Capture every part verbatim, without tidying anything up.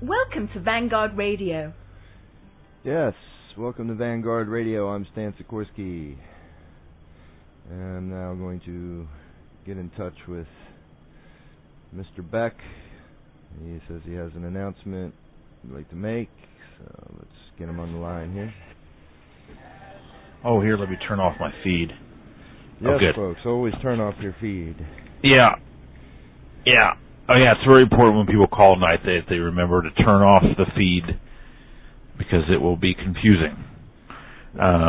Welcome to Vanguard Radio. Yes, welcome to Vanguard Radio. I'm Stan Sikorsky. And I'm now going to get in touch with Mister Beck. He says he has an announcement he'd like to make, so let's get him on the line here. Oh, here, let me turn off my feed. Yes, oh, good. folks, always turn off your feed. Yeah. Yeah. Oh, yeah, it's very important when people call tonight that they remember to turn off the feed because it will be confusing. Uh,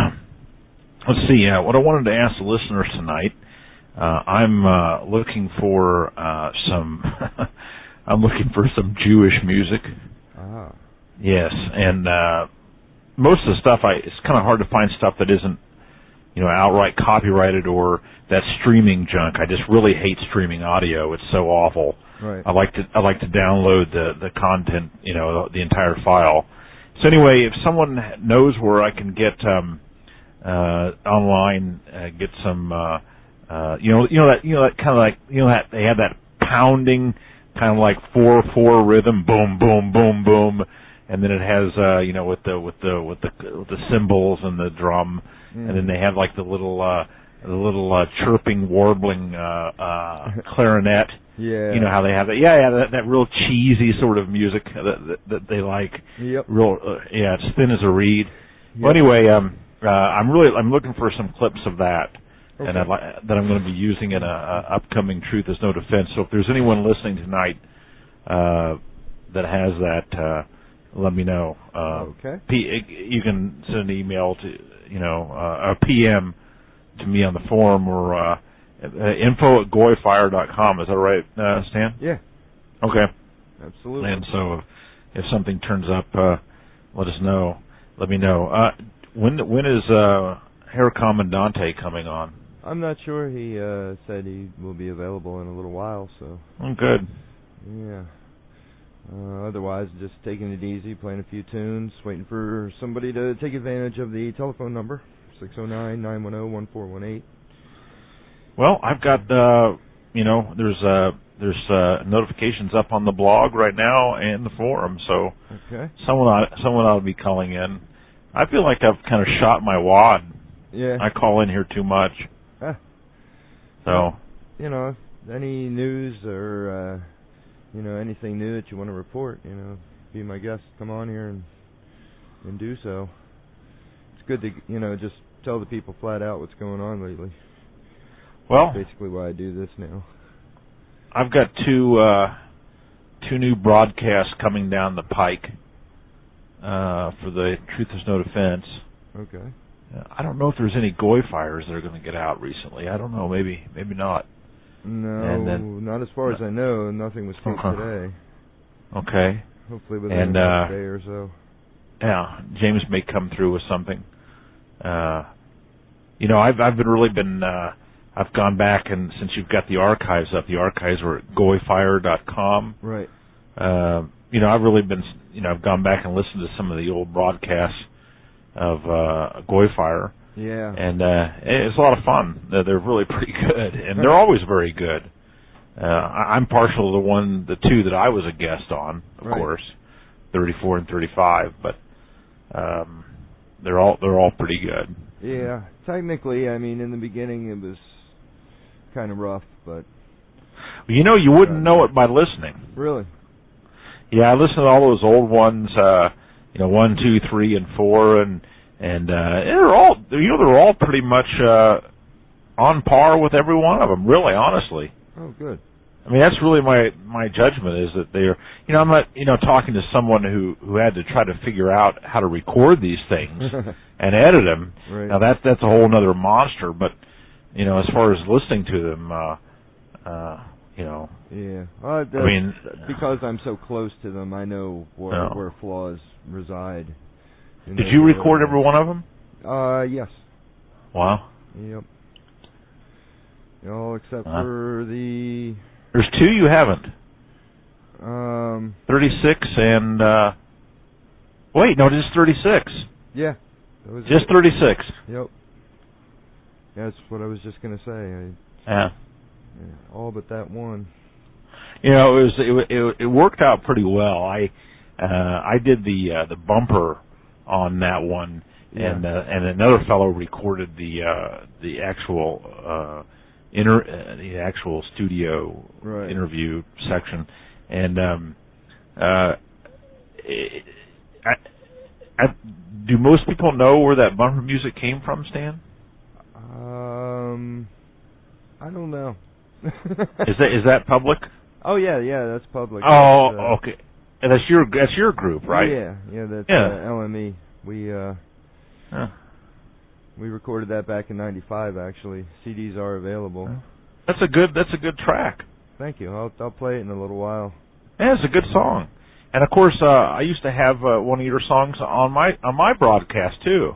let's see, uh, what I wanted to ask the listeners tonight, uh, I'm uh, looking for uh, some, I'm looking for some Jewish music. Ah. Yes, and uh, most of the stuff, I it's kind of hard to find stuff that isn't, you know, outright copyrighted or that streaming junk. I just really hate streaming audio. It's so awful. Right. I like to I like to download the the content, you know, the, the entire file. So anyway, if someone knows where I can get um, uh, online, uh, get some, uh, uh, you know, you know that you know that kind of like you know that they have that pounding kind of like four four rhythm, boom boom boom boom, and then it has uh, you know with the with the with the with the cymbals and the drum. Mm. And then they have like the little, uh, the little uh, chirping, warbling uh, uh, clarinet. Yeah. You know how they have that? Yeah, yeah, that, that real cheesy sort of music that that, that they like. Yep. Real, uh, yeah, it's thin as a reed. Yep. Well, anyway, um, uh, I'm really I'm looking for some clips of that, okay. and I'd li- that I'm going to be using in a, a upcoming Truth Is No Defense. So if there's anyone listening tonight uh, that has that. Uh, Let me know. Uh, okay. P- you can send an email to, you know, uh, a P M to me on the forum or uh, uh, info at goyfire dot com. Is that right, uh, Stan? Yeah. Okay. Absolutely. And so if, if something turns up, uh, let us know. Let me know. Uh, when when is uh, Herr Commandante coming on? I'm not sure. He uh, said he will be available in a little while, so. Oh, good. Yeah. Uh, otherwise, just taking it easy, playing a few tunes, waiting for somebody to take advantage of the telephone number, six oh nine, nine one oh, one four one eight. Well, I've got, uh, you know, there's uh, there's uh, notifications up on the blog right now and the forum, so okay. someone ought, someone ought to be calling in. I feel like I've kind of shot my wad. Yeah. I call in here too much. Ah. So. Well, you know, any news or... Uh, You know, anything new that you want to report, you know, be my guest, come on here and and do so. It's good to, you know, just tell the people flat out what's going on lately. Well, that's basically why I do this now. I've got two uh, two new broadcasts coming down the pike uh, for the Truth Is No Defense. Okay. Uh, I don't know if there's any Goy fires that are going to get out recently. I don't know. Maybe, maybe not. No, and then, not as far as I know. Nothing was taped uh-huh. today. Okay. Hopefully within and, a uh, day or so. Yeah, James may come through with something. Uh, you know, I've I've been really been uh, I've gone back and since you've got the archives up, the archives were at goy fire dot com. Right. Uh, you know, I've really been you know I've gone back and listened to some of the old broadcasts of uh, Goy Fire. Yeah. And uh, it's a lot of fun. They're, they're really pretty good, and they're always very good. Uh, I, I'm partial to the one, the two that I was a guest on, of right. course, thirty-four and thirty-five. But um, they're all they're all pretty good. Yeah, technically, I mean, in the beginning it was kind of rough, but you know, you wouldn't know it by listening. Really? Yeah, I listened to all those old ones. Uh, you know, one, two, three, and four, and. And uh, they're all, you know, they're all pretty much uh, on par with every one of them. Really, honestly. Oh, good. I mean, that's really my my judgment is that they're, you know, I'm not, you know, talking to someone who who had to try to figure out how to record these things and edit them. Right. Now that's that's a whole other monster. But you know, as far as listening to them, uh, uh, you know. Yeah. Uh, I mean, because I'm so close to them, I know where no. where flaws reside. Did you record every one of them? Uh, yes. Wow. Yep. All except huh? for the... There's two you haven't. Um. thirty-six and... Uh, wait, no, just thirty-six. Yeah. That was just it. thirty-six. Yep. That's what I was just going to say. I, yeah. yeah. All but that one. You know, it was it, it, it worked out pretty well. I uh, I did the uh, the bumper on that one, Yeah. and uh, and another fellow recorded the uh, the actual uh, inter uh, the actual studio Right. interview section, and um, uh, it, I, I, do most people know where that bumper music came from, Stan? Um, I don't know. Is that is that public? Oh yeah, yeah, that's public. Oh, That's, uh, okay. And that's your that's your group, right? Yeah, yeah, that's Yeah. Uh, L M E. We uh, Huh. we recorded that back in ninety-five. Actually, C Ds are available. That's a good that's a good track. Thank you. I'll I'll play it in a little while. Yeah, it's a good song. And of course, uh, I used to have uh, one of your songs on my on my broadcast too.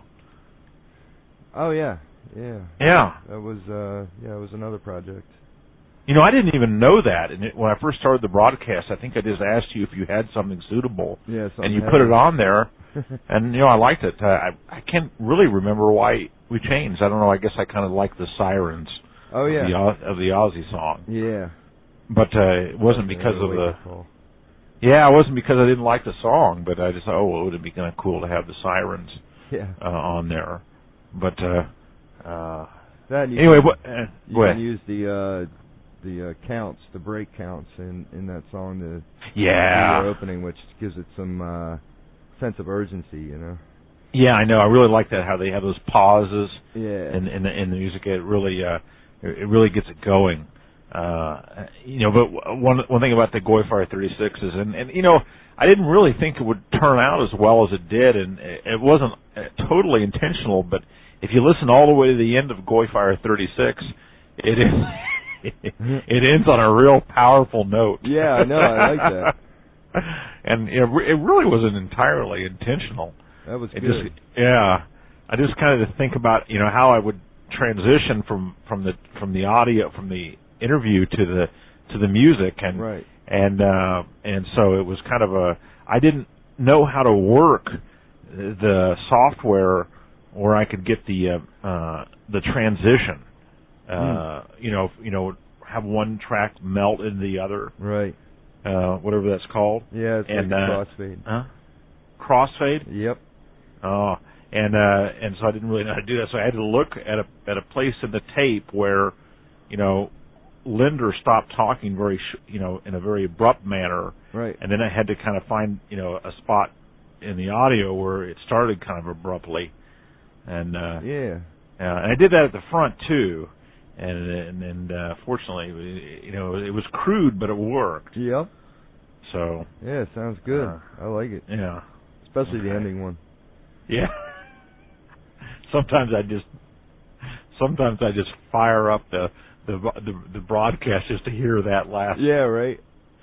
Oh yeah, yeah. Yeah. That was uh, yeah, it was another project. You know, I didn't even know that. And it, when I first started the broadcast, I think I just asked you if you had something suitable, Yeah, something and you heavy. put it on there. And you know, I liked it. Uh, I I can't really remember why we changed. I don't know. I guess I kind of like the sirens. Oh yeah. Of the, Oz- of the Ozzy song. Yeah. But uh, it wasn't That's because of another the. wake-up call. Yeah, it wasn't because I didn't like the song, but I just thought, oh, it would be kind of cool to have the sirens Yeah. uh, on there. But uh, uh, That you anyway, can, what? Uh, you go can ahead. use the uh, the uh, counts, the break counts in in that song to do Yeah. your opening, which gives it some uh, sense of urgency, you know. Yeah, I know. I really like that how they have those pauses Yeah. in in the, in the music. It really uh, it really gets it going. Uh, you know, but one one thing about the Goyfire thirty-six is, and, and you know, I didn't really think it would turn out as well as it did, and it, it wasn't uh, totally intentional. But if you listen all the way to the end of Goyfire thirty-six, it is it ends on a real powerful note. Yeah, I know. I like that. And it, it really wasn't entirely intentional. That was It good. just, yeah, I just kind of think about, you know, how I would transition from from the from the audio from the interview to the to the music, and Right. and uh, and so it was kind of a I didn't know how to work the software where I could get the uh, uh, the transition, uh, Mm. you know, you know, have one track melt into the other, Right. uh, whatever that's called. Yeah, it's And, like a uh, crossfade. Huh? Crossfade. Yep. Oh, and uh, and so I didn't really know how to do that. So I had to look at a at a place in the tape where, you know, Linder stopped talking very, sh- you know, in a very abrupt manner, Right. and then I had to kind of find, you know, a spot in the audio where it started kind of abruptly, and uh, Yeah. uh, and I did that at the front too, and and, and uh, fortunately, you know, it was crude, but it worked. Yep. So Yeah, sounds good. Uh, I like it. yeah. Especially the Okay. ending one. Yeah. sometimes I just sometimes I just fire up the the the, the broadcast just to hear that last. Yeah, right.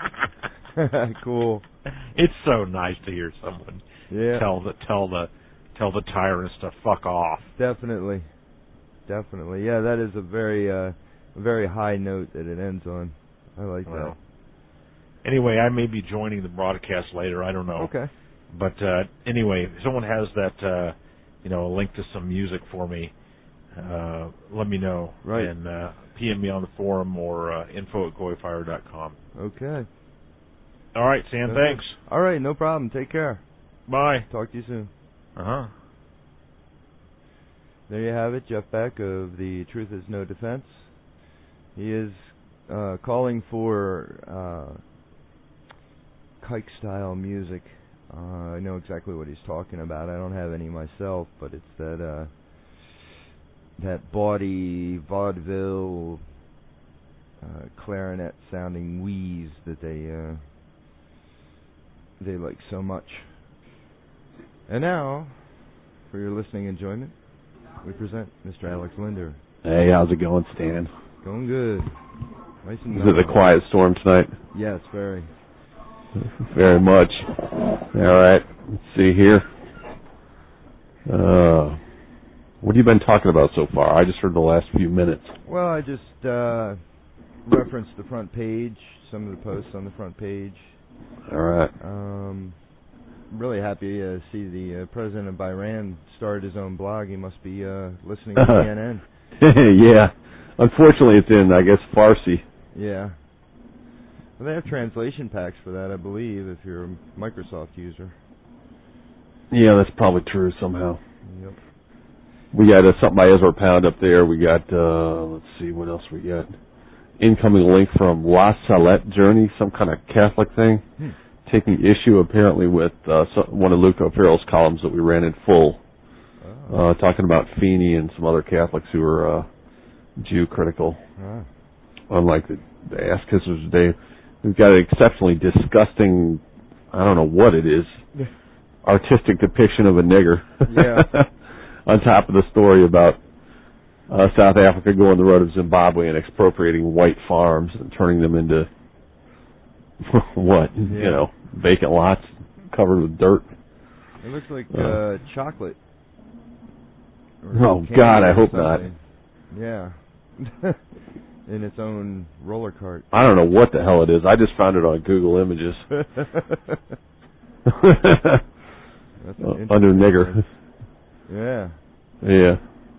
Cool. It's so nice to hear someone Yeah. tell the tell the tell the tyrants to fuck off. Definitely. Definitely. Yeah, that is a very uh a very high note that it ends on. I like Well, anyway, I may be joining the broadcast later. I don't know. that. Okay. But uh, anyway, if someone has that, uh, you know, a link to some music for me, uh, let me know. Right. And uh, P M me on the forum or uh, info at goyfire dot com. Okay. All right, Sam, That's thanks. it. All right, no problem. Take care. Bye. Talk to you soon. Uh-huh. There you have it, Jeff Beck of The Truth Is No Defense. He is uh, calling for uh, kike-style music. Uh, I know exactly what he's talking about. I don't have any myself, but it's that uh, that bawdy vaudeville uh, clarinet-sounding wheeze that they uh, they like so much. And now, for your listening enjoyment, we present Mister Alex Linder. Hey, how's it going, Stan? Going good. Nice and Is it a quiet storm tonight? Yes, very. Very much. All right, let's see here. Uh, what have you been talking about so far? I just heard the last few minutes. Well, I just uh, referenced the front page, some of the posts on the front page. All right. Um, really happy to see the uh, president of Bahrain started his own blog. He must be uh, listening to C N N. Yeah. Unfortunately, it's in, I guess, Farsi. Yeah. Well, they have translation packs for that, I believe, if you're a Microsoft user. Yeah, that's probably true somehow. Yep. We got uh, something by Ezra Pound up there. We got, uh, let's see, what else we got? Incoming link from La Salette Journey, some kind of Catholic thing, hmm. taking issue apparently with uh, some, one of Luke O'Farrell's columns that we ran in full, oh. uh, talking about Feeney and some other Catholics who are uh, Jew critical. Oh. Unlike the, the Ass Kissers today, we've got an exceptionally disgusting, I don't know what it is, artistic depiction of a nigger. Yeah. On top of the story about uh, South Africa going the road of Zimbabwe and expropriating white farms and turning them into what? Yeah. You know, vacant lots covered with dirt. It looks like uh, uh, chocolate. Oh God, I hope not. Yeah. In its own roller cart. I don't know what the hell it is. I just found it on Google Images. That's uh, under nigger. One. Yeah. Yeah.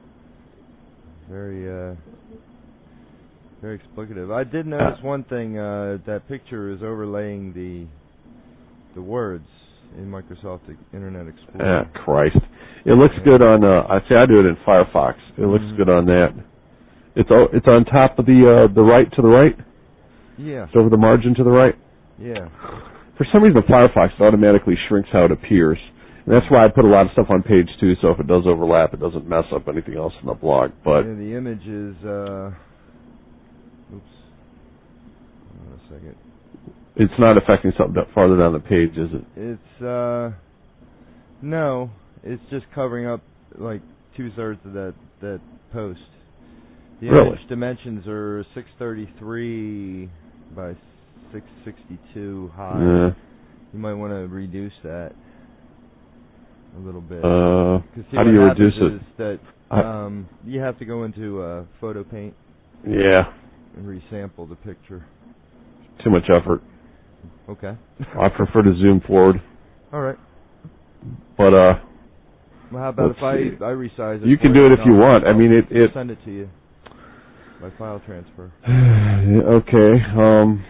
Very, uh, very explicative. I did notice uh, one thing. Uh, that picture is overlaying the the words in Microsoft Internet Explorer. Ah, Christ! It looks yeah. good on. Uh, I say I do it in Firefox. It mm-hmm. looks good on that. It's all, it's on top of the uh, the right to the right. Yeah. It's over the margin to the right. Yeah. For some reason, Firefox automatically shrinks how it appears. And that's why I put a lot of stuff on page two, so if it does overlap, it doesn't mess up anything else in the blog. But yeah, the image is, uh, oops, hold on a second. It's not affecting something that farther down the page, is it? It's, uh, no, it's just covering up like two-thirds of that, that post. The really? image dimensions are six thirty-three by six sixty-two high. Yeah. You might want to reduce that a little bit. Uh, see, how do you reduce it? Is that um, you have to go into uh, Photo Paint. Yeah. And resample the picture. Too much effort. Okay. I prefer to zoom forward. All right. But uh. Well, how about if I, I resize it? You can do it if you want. I mean, it it. Send it to you by file transfer. Okay. Um.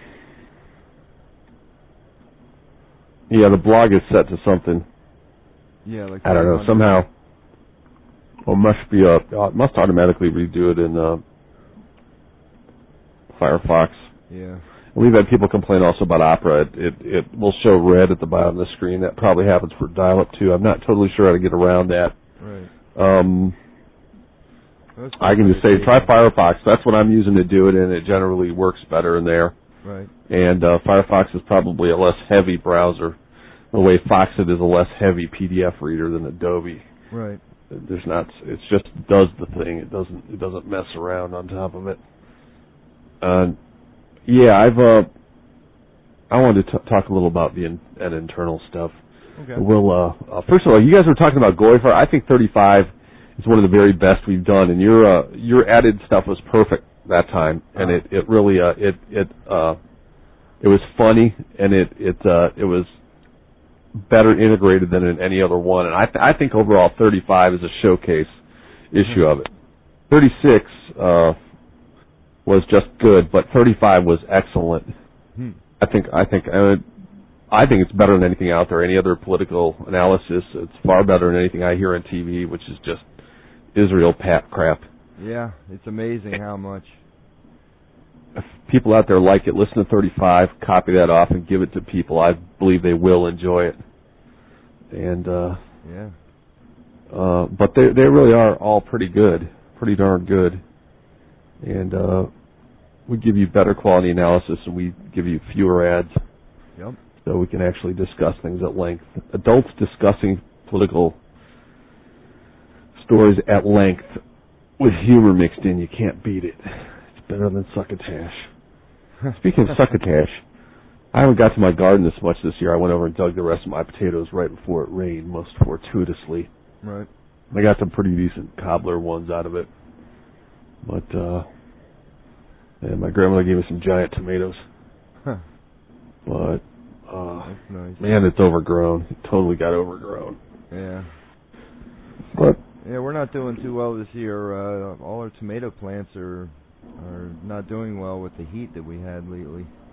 Yeah, the blog is set to something. Yeah, like I don't know. Somehow, well, must be a uh, it must automatically redo it in uh, Firefox. Yeah. And we've had people complain also about Opera. It, it it will show red at the bottom of the screen. That probably happens for dial-up too. I'm not totally sure how to get around that. Right. Um. I can just say try Firefox. That's what I'm using to do it, and it generally works better in there. Right. And uh, Firefox is probably a less heavy browser. The way Foxit is a less heavy P D F reader than Adobe. Right. There's not. It's just does the thing. It doesn't. It doesn't mess around on top of it. Uh, yeah, I've. Uh, I wanted to t- talk a little about the in, that internal stuff. Okay. We'll. Uh, uh, first of all, you guys were talking about Goifer. I think thirty-five is one of the very best we've done, and your uh, your added stuff was perfect that time, and uh-huh. it it really uh, it it uh, it was funny, and it it uh, it was better integrated than in any other one. And I th- I think overall thirty-five is a showcase issue of it. thirty-six uh, was just good, but thirty-five was excellent. Hmm. I think I think uh, I think it's better than anything out there. Any other political analysis, it's far better than anything I hear on T V, which is just Israel pat crap. Yeah, it's amazing how much. If people out there like it, listen to thirty-five, copy that off, and give it to people. I believe they will enjoy it. And uh, yeah, uh, but they they really are all pretty good, pretty darn good. And uh, we give you better quality analysis, and we give you fewer ads. Yep. So we can actually discuss things at length. Adults discussing political stories at length with humor mixed in, you can't beat it. Better than succotash. Speaking of succotash, I haven't got to my garden this much this year. I went over and dug the rest of my potatoes right before it rained, most fortuitously. Right. I got some pretty decent cobbler ones out of it. But, uh, and my grandmother gave me some giant tomatoes. Huh. But, uh, that's nice. Man, it's overgrown. It totally got overgrown. Yeah. But, yeah, we're not doing too well this year. Uh, all our tomato plants are are not doing well with the heat that we had lately.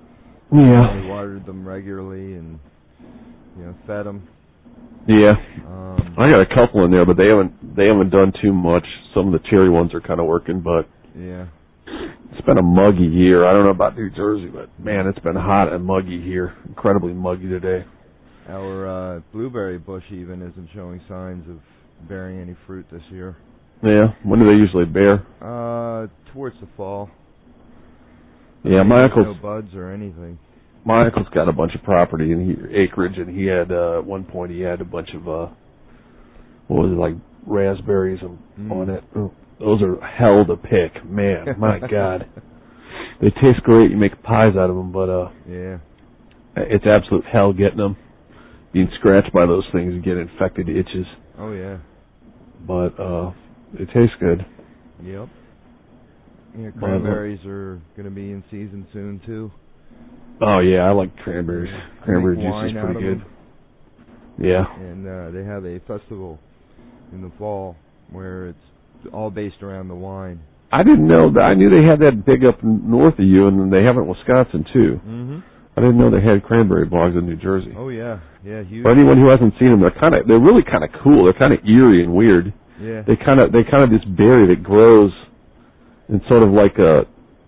Yeah. We watered them regularly and, you know, fed them. Yeah. Um, I got a couple in there, but they haven't they haven't done too much. Some of the cherry ones are kind of working, but yeah. It's been a muggy year. I don't know about New Jersey, but man, it's been hot and muggy here. Incredibly muggy today. Our uh, blueberry bush even isn't showing signs of bearing any fruit this year. Yeah. When do they usually bear? Uh, towards the fall. Yeah, my uncle's no buds or anything. My uncle's got a bunch of property and he acreage, and he had uh, at one point he had a bunch of uh, what was it, like raspberries on, mm. on it. Oh, those are hell to pick, man. My God, they taste great. You make pies out of them, but uh, yeah, it's absolute hell getting them. Being scratched by those things, you get infected itches. Oh yeah, but uh, they taste good. Yep. Yeah, cranberries are going to be in season soon too. Oh yeah, I like cranberries. Yeah. Cranberry juice is pretty good. Them. Yeah. And uh, they have a festival in the fall where it's all based around the wine. I didn't know that. I knew they had that big up north of you, and then they have it in Wisconsin too. Mm-hmm. I didn't know they had cranberry bogs in New Jersey. Oh yeah, yeah, huge. For anyone who hasn't seen them, they're kind of they're really kind of cool. They're kind of eerie and weird. Yeah. They kind of they kind of this berry that grows in sort of like a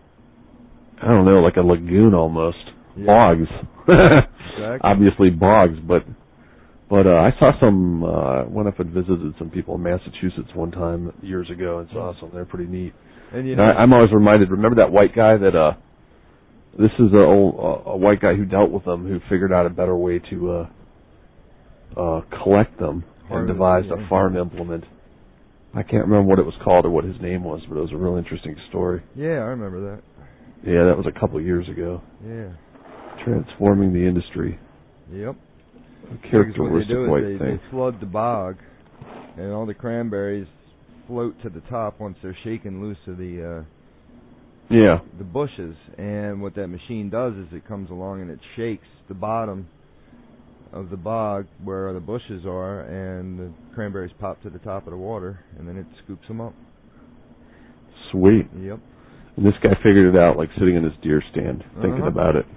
I don't know, like a lagoon almost. Yeah. Bogs. Exactly. Obviously bogs, but but uh, I saw some. Uh, went up and visited some people in Massachusetts one time years ago and saw some. They're pretty neat. And you know, and I, I'm always reminded. Remember that white guy that. Uh, this is a, old, a white guy who dealt with them, who figured out a better way to uh, uh, collect them and devised yeah. a farm implement. I can't remember what it was called or what his name was, but it was a real interesting story. Yeah, I remember that. Yeah, that was a couple of years ago. Yeah. Transforming the industry. Yep. A characteristic what white they, thing. They flood the bog, and all the cranberries float to the top once they're shaken loose of the uh, yeah the bushes. And what that machine does is it comes along and it shakes the bottom of the bog where the bushes are, and the cranberries pop to the top of the water, and then it scoops them up. Sweet. Yep. And this guy figured it out, like sitting in his deer stand, thinking uh-huh. about it.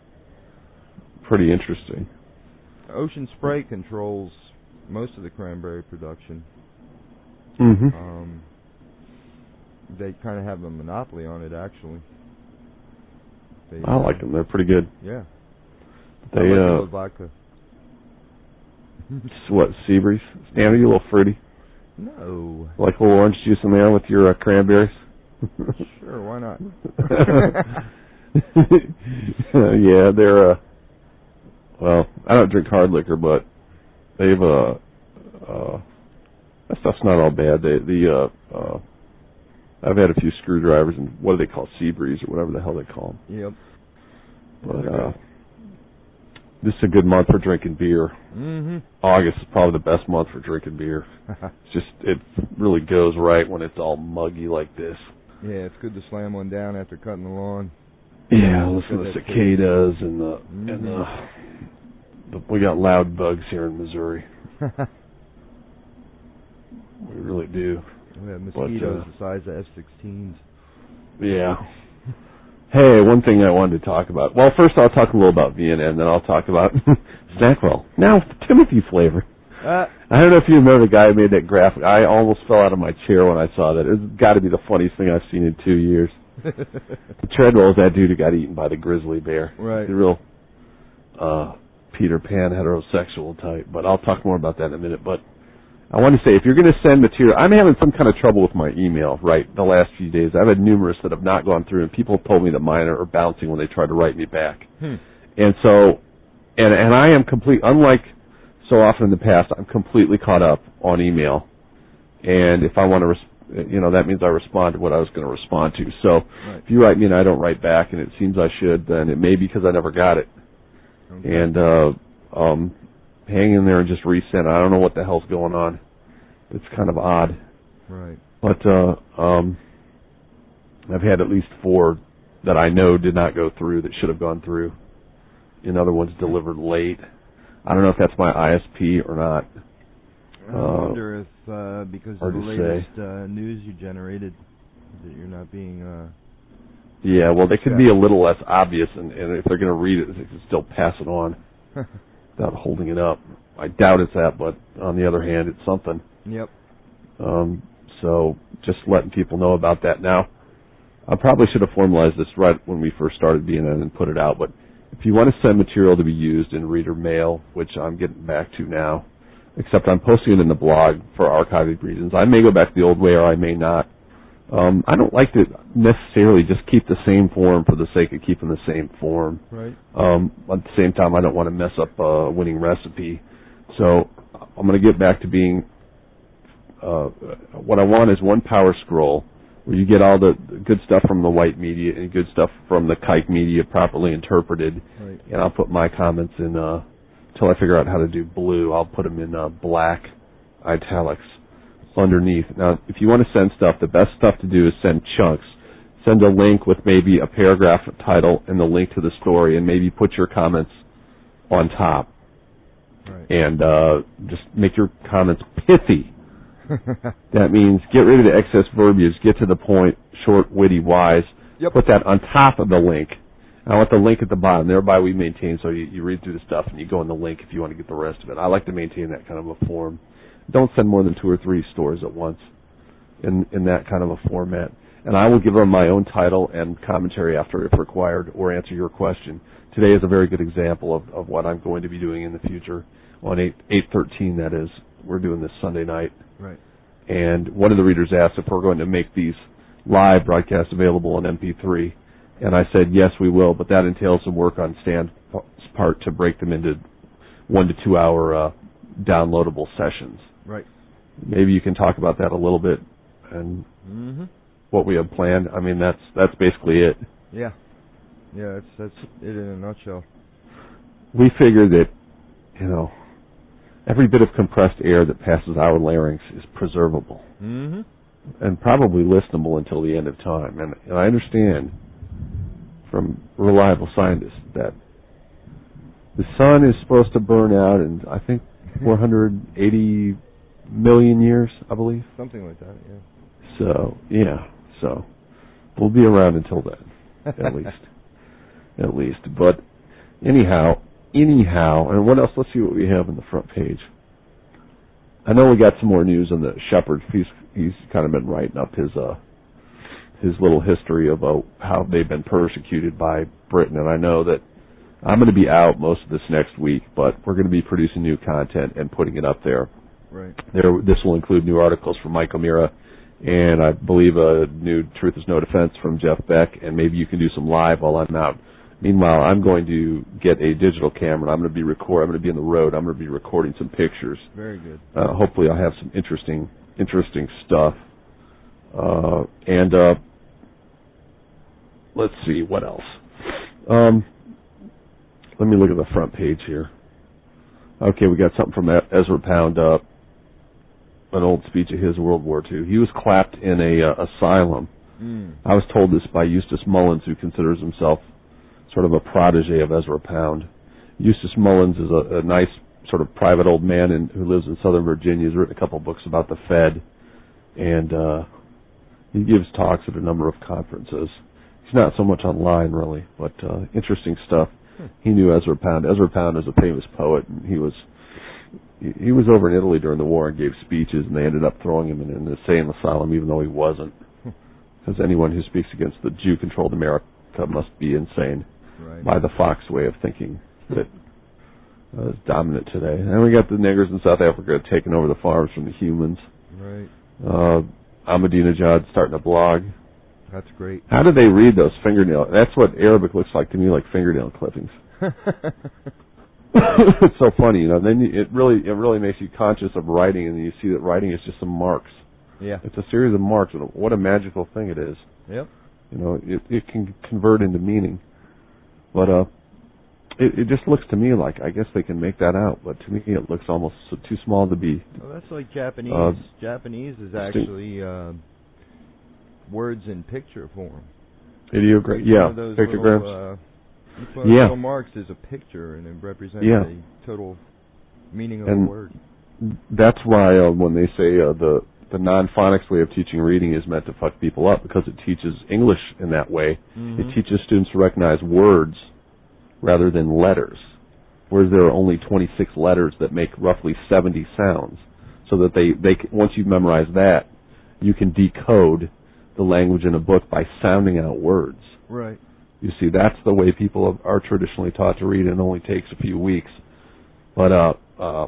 Pretty interesting. Ocean Spray controls most of the cranberry production. Mm-hmm. Um, they kind of have a monopoly on it, actually. They, I like them. They're pretty good. Yeah. They, I like uh... vodka. What, Seabreeze? Stan, are you a little fruity? No. Like a little orange juice in there with your uh, cranberries? Sure, why not? Yeah, they're, uh... Well, I don't drink hard liquor, but they've, uh... uh that stuff's not all bad. They, the, uh... uh I've had a few screwdrivers and what do they call Seabreeze or whatever the hell they call them. Yep. But, uh... this is a good month for drinking beer. Mm-hmm. August is probably the best month for drinking beer. It's just, it really goes right when it's all muggy like this. Yeah, it's good to slam one down after cutting the lawn. Yeah, listen to the cicadas and the, mm-hmm. and the, the, we got loud bugs here in Missouri. We really do. We have mosquitoes but, uh, the size of F sixteens. Yeah. Hey, one thing I wanted to talk about. Well, first I'll talk a little about V N N, then I'll talk about Snackwell. Now, Timothy flavor. Uh, I don't know if you remember the guy who made that graphic. I almost fell out of my chair when I saw that. It's got to be the funniest thing I've seen in two years. Treadwell is that dude who got eaten by the grizzly bear. Right. The real uh, Peter Pan heterosexual type. But I'll talk more about that in a minute. But I want to say, if you're going to send material, I'm having some kind of trouble with my email, right, the last few days. I've had numerous that have not gone through, and people have told me that mine are bouncing when they try to write me back. Hmm. And so, and and I am complete, unlike so often in the past, I'm completely caught up on email. And if I want to, res- you know, that means I respond to what I was going to respond to. So right. If you write me and I don't write back, and it seems I should, then it may be because I never got it. Okay. And, uh, um... hang in there and just resend. I don't know what the hell's going on. It's kind of odd. Right. But uh, um, I've had at least four that I know did not go through that should have gone through. And other ones delivered late. I don't know if that's my I S P or not. I uh, wonder if uh, because of the latest uh, news you generated that you're not being uh, Yeah, well, they could yeah. be a little less obvious, and, and if they're going to read it, they can still pass it on without holding it up. I doubt it's that, but on the other hand, it's something. Yep. Um, so just letting people know about that now. I probably should have formalized this right when we first started B N N and put it out, but if you want to send material to be used in reader mail, which I'm getting back to now, except I'm posting it in the blog for archiving reasons. I may go back the old way or I may not. Um, I don't like to necessarily just keep the same form for the sake of keeping the same form. Right. Um, at the same time, I don't want to mess up a winning recipe. So I'm going to get back to being, uh, what I want is one power scroll where you get all the good stuff from the white media and good stuff from the kike media properly interpreted. Right. And I'll put my comments in, uh, until I figure out how to do blue, I'll put them in uh, black italics underneath. Now, if you want to send stuff, the best stuff to do is send chunks. Send a link with maybe a paragraph title and the link to the story, and maybe put your comments on top. Right. And uh, just make your comments pithy. That means get rid of the excess verbiage, get to the point, short, witty, wise. Yep. Put that on top of the link. I want the link at the bottom. Thereby we maintain, so you, you read through the stuff and you go in the link if you want to get the rest of it. I like to maintain that kind of a form. Don't send more than two or three stories at once in in that kind of a format. And I will give them my own title and commentary after if required, or answer your question. Today is a very good example of, of what I'm going to be doing in the future on eight thirteen, that is. We're doing this Sunday night. Right. And one of the readers asked if we're going to make these live broadcasts available on M P three. And I said, yes, we will, but that entails some work on Stan's part to break them into one to two hour uh, downloadable sessions. Right. Maybe you can talk about that a little bit and mm-hmm. what we have planned. I mean, that's that's basically it. Yeah. Yeah, that's, that's it in a nutshell. We figure that, you know, every bit of compressed air that passes our larynx is preservable. Mm-hmm. And probably listenable until the end of time. And, and I understand from reliable scientists that the sun is supposed to burn out in, I think, four hundred eighty million years, I believe. Something like that, yeah. So, yeah. So, we'll be around until then, at least. At least. But, anyhow, anyhow, and what else? Let's see what we have on the front page. I know we got some more news on the Shepherd. He's he's kind of been writing up his uh his little history of uh, how they've been persecuted by Britain, and I know that I'm going to be out most of this next week, but we're going to be producing new content and putting it up there. Right. There, this will include new articles from Mike O'Meara, and I believe a new Truth is No Defense from Jeff Beck, and maybe you can do some live while I'm out. Meanwhile, I'm going to get a digital camera. I'm going to be record. I'm going to be on the road. I'm going to be recording some pictures. Very good. Uh, hopefully, I'll have some interesting, interesting stuff. Uh, and uh, let's see what else. Um, let me look at the front page here. Okay, we got something from Ezra Pound. Uh, an old speech of his, World War Two. He was clapped in a uh, asylum. Mm. I was told this by Eustace Mullins, who considers himself sort of a protege of Ezra Pound. Eustace Mullins is a, a nice sort of private old man in, who lives in Southern Virginia. He's written a couple of books about the Fed, and uh, he gives talks at a number of conferences. He's not so much online, really, but uh, interesting stuff. Hmm. He knew Ezra Pound. Ezra Pound is a famous poet, and he was he, he was over in Italy during the war and gave speeches, and they ended up throwing him in an insane asylum, even though he wasn't. Because hmm. anyone who speaks against the Jew-controlled America must be insane. Right. By the Fox way of thinking that uh, is dominant today. And we got the niggers in South Africa taking over the farms from the humans. Right. Uh, Ahmadinejad starting a blog. That's great. How do they read those fingernail? That's what Arabic looks like to me, like fingernail clippings. It's so funny, you know. Then you, it really it really makes you conscious of writing, and you see that writing is just some marks. Yeah. It's a series of marks. What a magical thing it is. Yep. You know, it, it can convert into meaning. But uh, it, it just looks to me like, I guess they can make that out, but to me it looks almost so too small to be. Well, that's like Japanese. Uh, Japanese is actually uh, words in picture form. Ideogram, yeah, pictograms. Little, uh, each one of those yeah. little marks is a picture, and it represents yeah. the total meaning of and the word. That's why uh, when they say uh, the the non-phonics way of teaching reading is meant to fuck people up because it teaches English in that way. Mm-hmm. It teaches students to recognize words rather than letters, whereas there are only twenty-six letters that make roughly seventy sounds. So that they, they once you memorize that, you can decode the language in a book by sounding out words. Right. You see, that's the way people are traditionally taught to read, and it only takes a few weeks. But uh, uh,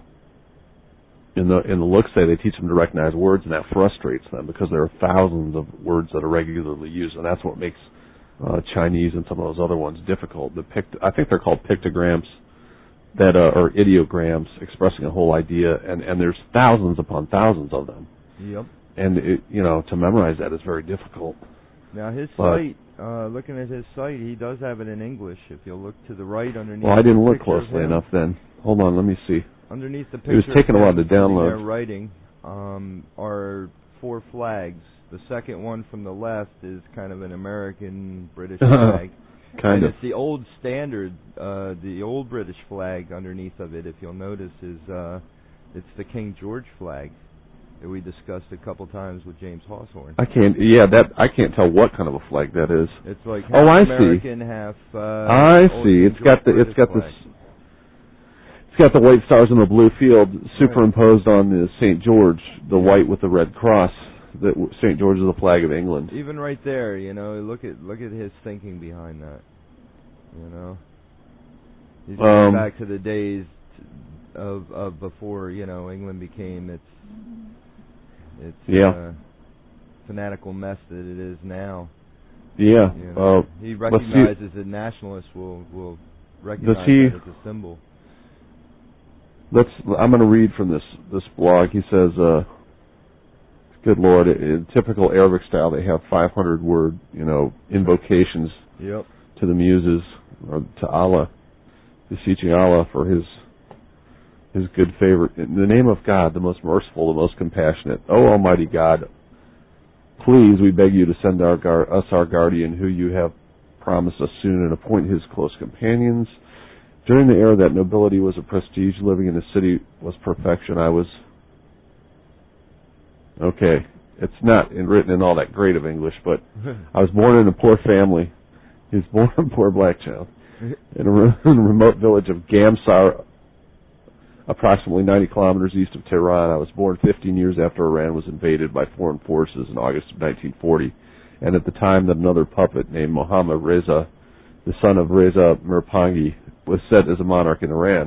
in the in the look say they teach them to recognize words, and that frustrates them because there are thousands of words that are regularly used, and that's what makes uh, Chinese and some of those other ones difficult. The pict- I think they're called pictograms that uh, are ideograms expressing a whole idea, and, and there's thousands upon thousands of them. Yep. And it, you know, to memorize that is very difficult. Now his but, site, uh, looking at his site, he does have it in English. If you'll look to the right underneath. Well, I didn't look closely closely enough then. Hold on, let me see. Underneath the It picture, was taking a while to sitting download. there writing um, are four flags. The second one from the left is kind of an American British flag. Kind and of. It's the old standard, uh, the old British flag underneath of it. If you'll notice, is uh, it's the King George flag that we discussed a couple times with James Hawthorne. I can't. Yeah, that I can't tell what kind of a flag that is. It's like half oh, I American, see. half. Uh, I old see. King It's got George the. It's British got flag. this. It's got the white stars in the blue field superimposed on the Saint George, the Yeah. white with the red cross. That Saint George is the flag of England. Even right there, you know, look at look at his thinking behind that. You know, he's going Um, back to the days of of before, you know, England became its its Yeah. uh, fanatical mess that it is now. Yeah. You know? Uh, he let's see. recognizes that nationalists will will recognize he- that as a symbol. Let's. I'm going to read from this this blog. He says, uh, "Good Lord, in typical Arabic style, they have five hundred word, you know, invocations Yep. to the muses or to Allah, beseeching Allah for His His good favor. In the name of God, the most merciful, the most compassionate. O Almighty God, please, we beg you to send our guard, us our guardian, who you have promised us soon, and appoint his close companions. During the era that nobility was a prestige, living in the city was perfection. I was..." Okay, it's not in, written in all that great of English, but I was born in a poor family. He was born a poor black child in a, re- in a remote village of Gamsar, approximately ninety kilometers east of Tehran. I was born fifteen years after Iran was invaded by foreign forces in August of nineteen forty, and at the time that another puppet named Mohammad Reza, the son of Reza Mirpangi, was set as a monarch in Iran.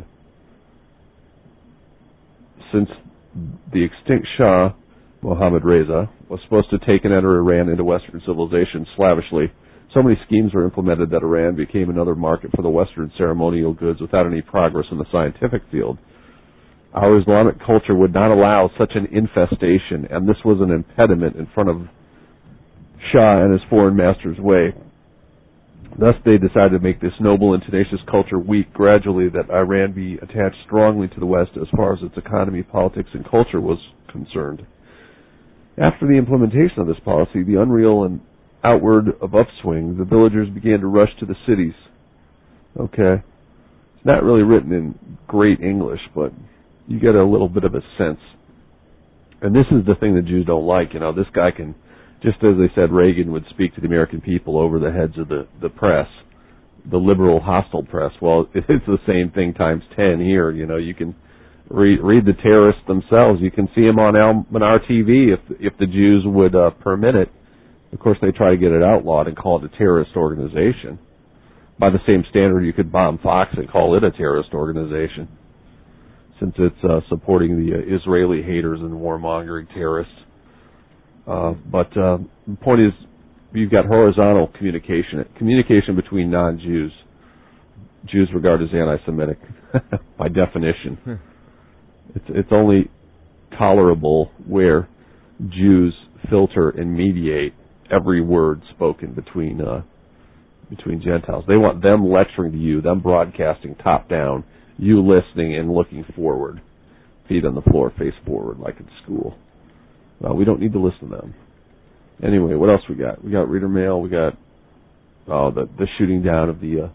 Since the extinct Shah, Mohammad Reza, was supposed to take and enter Iran into Western civilization slavishly, so many schemes were implemented that Iran became another market for the Western ceremonial goods without any progress in the scientific field. Our Islamic culture would not allow such an infestation, and this was an impediment in front of Shah and his foreign master's way. Thus they decided to make this noble and tenacious culture weak gradually, that Iran be attached strongly to the West as far as its economy, politics, and culture was concerned. After the implementation of this policy, the unreal and outward of upswing, the villagers began to rush to the cities. Okay. It's not really written in great English, but you get a little bit of a sense. And this is the thing that Jews don't like. You know, this guy can, just as they said Reagan would speak to the American people over the heads of the, the press, the liberal hostile press. Well, it's the same thing times ten here. You know, you can read, read the terrorists themselves. You can see them on Al-Manar T V if if the Jews would uh, permit it. Of course, they try to get it outlawed and call it a terrorist organization. By the same standard, you could bomb Fox and call it a terrorist organization, since it's uh, supporting the uh, Israeli haters and warmongering terrorists. Uh, but uh, the point is, you've got horizontal communication, communication between non-Jews. Jews regarded as anti-Semitic, by definition. It's it's only tolerable where Jews filter and mediate every word spoken between uh, between Gentiles. They want them lecturing to you, them broadcasting top down, you listening and looking forward, feet on the floor, face forward, like in school. Well, we don't need to listen to them. Anyway, what else we got? We got reader mail. We got oh the the shooting down of the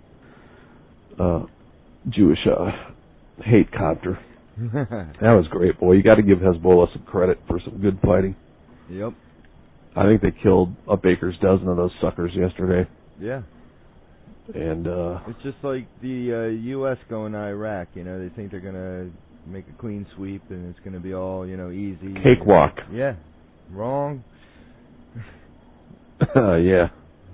uh, uh, Jewish uh, hate copter. That was great, boy. You got to give Hezbollah some credit for some good fighting. Yep. I think they killed a baker's dozen of those suckers yesterday. Yeah. And uh, it's just like the uh, U S going to Iraq. You know, they think they're going to make a clean sweep and it's going to be all, you know, easy. Cakewalk. And, yeah. Wrong. uh, yeah.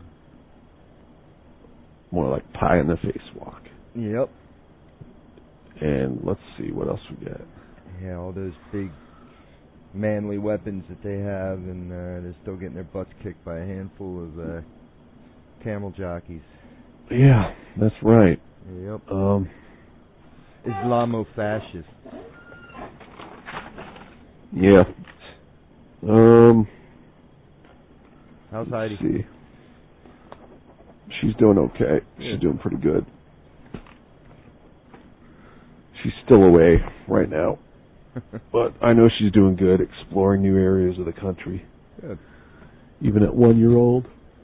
More like pie in the face walk. Yep. And let's see what else we got. Yeah, all those big manly weapons that they have, and uh, they're still getting their butts kicked by a handful of uh, camel jockeys. Yeah, that's right. Yep. Um, Islamo-fascist. Yeah. Um. How's Heidi? Let's see. She's doing okay. Yeah. She's doing pretty good. She's still away right now. But I know she's doing good, exploring new areas of the country. Good. Even at one year old.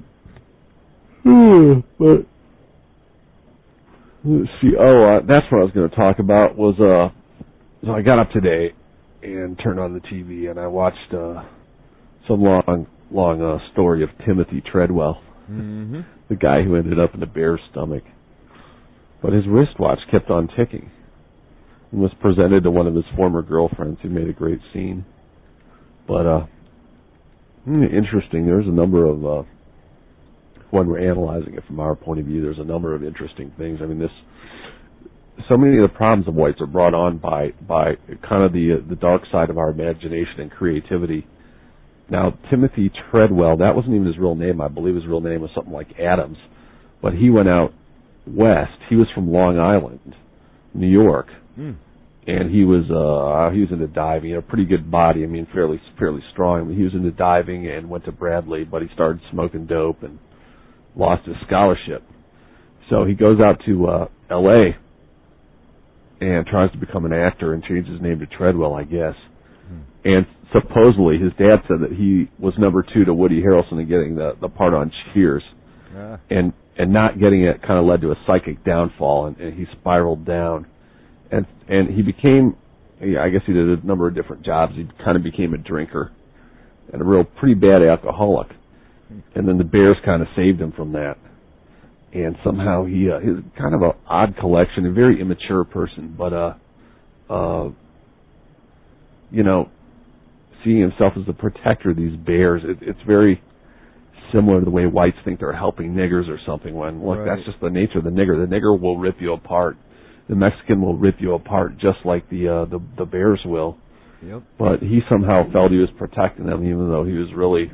But let's see. Oh, uh, that's what I was going to talk about. Was uh, so I got up today and turned on the T V and I watched uh, some long, long uh, story of Timothy Treadwell, mm-hmm. the guy who ended up in the bear's stomach. But his wristwatch kept on ticking. And was presented to one of his former girlfriends who made a great scene. But, uh, interesting, there's a number of, uh, when we're analyzing it from our point of view, there's a number of interesting things. I mean, this, so many of the problems of whites are brought on by, by kind of the, uh, the dark side of our imagination and creativity. Now, Timothy Treadwell, that wasn't even his real name. I believe his real name was something like Adams. But he went out west. He was from Long Island, New York. Mm. And he was uh he was into diving. He had a pretty good body. I mean, fairly fairly strong. He was into diving and went to Bradley, but he started smoking dope and lost his scholarship. So he goes out to uh L A and tries to become an actor and change his name to Treadwell, I guess. Mm. And supposedly his dad said that he was number two to Woody Harrelson in getting the the part on Cheers. Ah. And and not getting it kind of led to a psychic downfall, and, and he spiraled down. And and he became, I guess he did a number of different jobs. He kind of became a drinker and a real pretty bad alcoholic. And then the Bears kind of saved him from that. And somehow he, uh, he's kind of an odd collection, a very immature person, but, uh, uh, you know, seeing himself as the protector of these Bears, it, it's very similar to the way whites think they're helping niggers or something when, look, right. That's just the nature of the nigger. The nigger will rip you apart. The Mexican will rip you apart just like the uh, the, the Bears will. Yep. But he somehow felt he was protecting them, even though he was really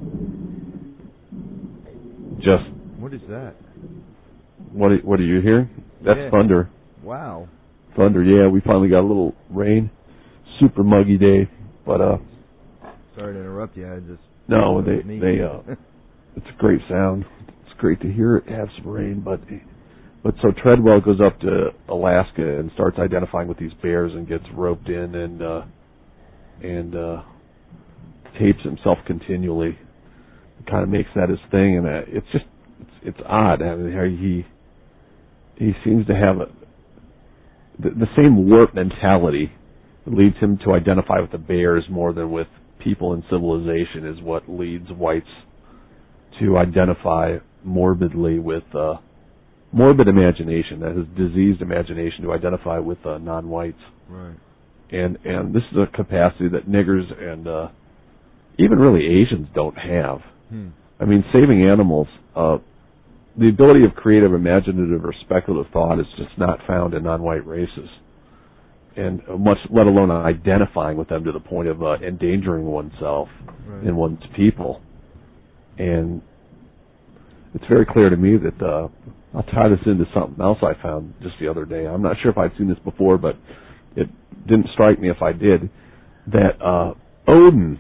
just. What is that? What? What are you hearing? That's yeah. thunder. Wow. Thunder. Yeah, we finally got a little rain. Super muggy day, but uh. Sorry to interrupt you. I just. No, they they uh. It's a great sound. It's great to hear it have some rain, but. But so Treadwell goes up to Alaska and starts identifying with these bears and gets roped in and uh, and uh, tapes himself continually. Kind of makes that his thing, and uh, it's just it's, it's odd. I mean, how he he seems to have a, the, the same warped mentality that leads him to identify with the bears more than with people and civilization is what leads whites to identify morbidly with. Uh, Morbid imagination, that is diseased imagination, to identify with uh, non-whites. Right. And and this is a capacity that niggers and uh, even really Asians don't have. Hmm. I mean, saving animals, uh, the ability of creative, imaginative, or speculative thought is just not found in non-white races. And uh, much, let alone identifying with them to the point of uh, endangering oneself right. and one's people. And it's very clear to me that uh, I'll tie this into something else I found just the other day. I'm not sure if I'd seen this before, but it didn't strike me if I did, that uh, Odin,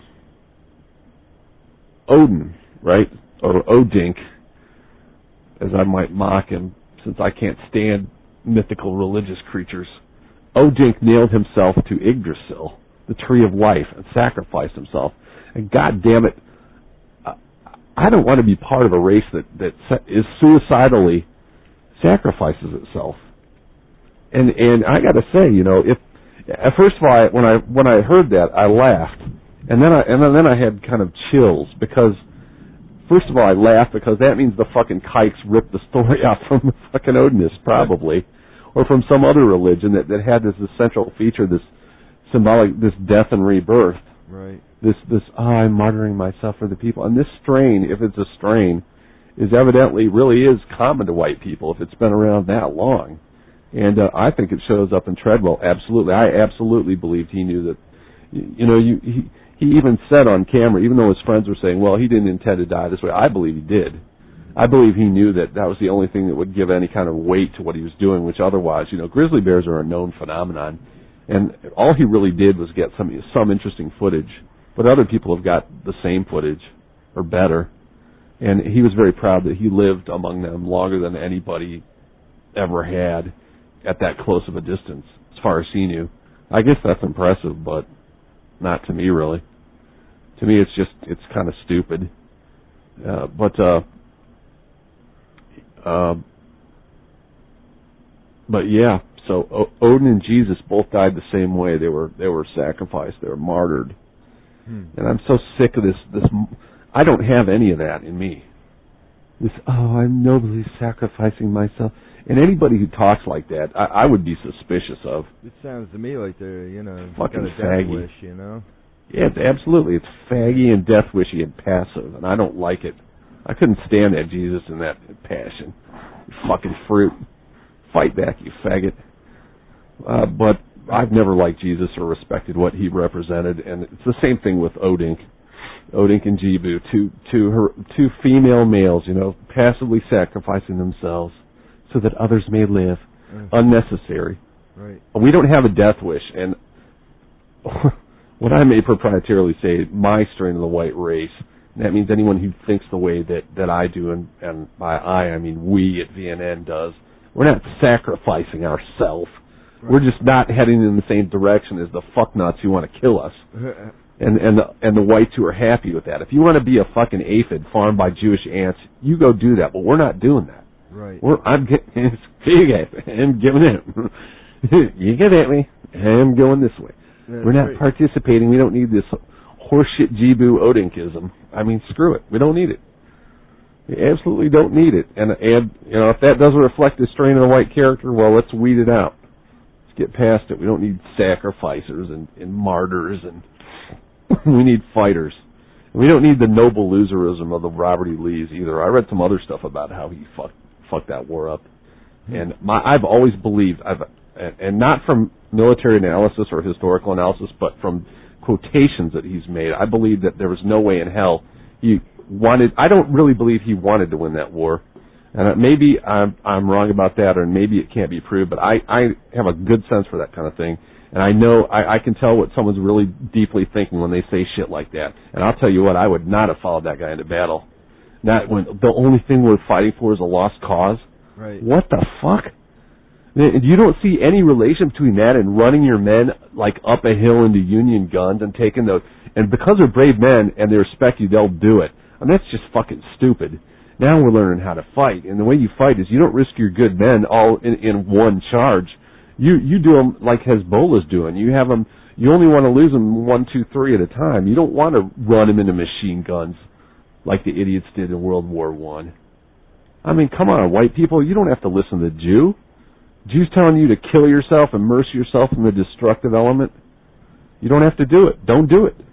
Odin, right, or Odink, as I might mock him, since I can't stand mythical religious creatures, Odink nailed himself to Yggdrasil, the tree of life, and sacrificed himself. And God damn it, I don't want to be part of a race that, that is suicidally sacrifices itself. And and I got to say, you know, if first of all, I, when I when I heard that, I laughed, And then I and then I had kind of chills because, first of all, I laughed because that means the fucking kikes ripped the story out from the fucking Odinists, probably, or from some other religion that, that had this essential feature, this symbolic, this death and rebirth. Right. This, this, oh, I'm martyring myself for the people. And this strain, if it's a strain, is evidently really is common to white people if it's been around that long. And uh, I think it shows up in Treadwell, absolutely. I absolutely believed he knew that, you know, you, he, he even said on camera, even though his friends were saying, well, he didn't intend to die this way, I believe he did. I believe he knew that that was the only thing that would give any kind of weight to what he was doing, which otherwise, you know, grizzly bears are a known phenomenon. And all he really did was get some some interesting footage. But other people have got the same footage, or better. And he was very proud that he lived among them longer than anybody ever had at that close of a distance, as far as he knew. I guess that's impressive, but not to me, really. To me, it's just, it's kind of stupid. Uh, but, uh, uh, but yeah, so o- Odin and Jesus both died the same way. They were, they were sacrificed. They were martyred. Hmm. And I'm so sick of this, this, I don't have any of that in me. This, oh, I'm nobly sacrificing myself. And anybody who talks like that, I, I would be suspicious of. It sounds to me like they're, you know, fucking got a death faggy. wish, you know? Yeah, it's absolutely. It's faggy and death wishy and passive, and I don't like it. I couldn't stand that Jesus and that passion. You fucking fruit. Fight back, you faggot. Uh, but I've never liked Jesus or respected what he represented, and it's the same thing with Odink. Odink and Jibu, two, two, her, two female males, you know, passively sacrificing themselves so that others may live. Mm. Unnecessary. Right. We don't have a death wish, and what I may proprietarily say, my strain of the white race, and that means anyone who thinks the way that, that I do, and, and by I, I mean we at V N N does, we're not sacrificing ourselves. Right. We're just not heading in the same direction as the fucknuts who want to kill us. And and the, and the whites who are happy with that. If you want to be a fucking aphid farmed by Jewish ants, you go do that. But we're not doing that. Right. We're I'm getting I'm giving it. You get at me. I'm going this way. That's we're not right. participating. We don't need this horseshit Jibu Odinkism. I mean, screw it. We don't need it. We absolutely don't need it. And and you know, if that doesn't reflect the strain of the white character, well, let's weed it out. Let's get past it. We don't need sacrificers and, and martyrs and. We need fighters. We don't need the noble loserism of the Robert E. Lees either. I read some other stuff about how he fucked fucked that war up, and my I've always believed I've and not from military analysis or historical analysis, but from quotations that he's made. I believe that there was no way in hell he wanted. I don't really believe he wanted to win that war, and maybe I'm I'm wrong about that, or maybe it can't be proved. But I I have a good sense for that kind of thing. And I know, I, I can tell what someone's really deeply thinking when they say shit like that. And I'll tell you what, I would not have followed that guy into battle. Not when the only thing we're fighting for is a lost cause. Right. What the fuck? You don't see any relation between that and running your men like up a hill into Union guns and taking those. And because they're brave men and they respect you, they'll do it. I mean, that's just fucking stupid. Now we're learning how to fight. And the way you fight is you don't risk your good men all in, in one charge. You you do them like Hezbollah's doing. You have them. You only want to lose them one, two, three at a time. You don't want to run them into machine guns like the idiots did in World War One. I. I mean, come on, white people. You don't have to listen to the Jew. Jew's telling you to kill yourself, immerse yourself in the destructive element. You don't have to do it. Don't do it.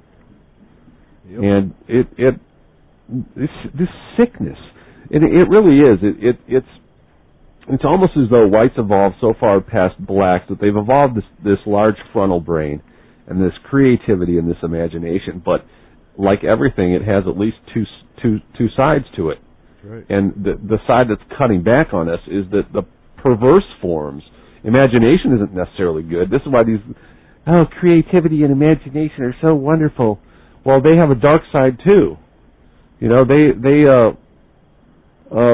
Yep. And it it this this sickness. It it really is. It it it's. It's almost as though whites evolved so far past blacks that they've evolved this, this large frontal brain and this creativity and this imagination. But like everything, it has at least two two two sides to it. Right. And the the side that's cutting back on us is that the perverse forms. Imagination isn't necessarily good. This is why these oh creativity and imagination are so wonderful. Well, they have a dark side too. You know, they they uh. uh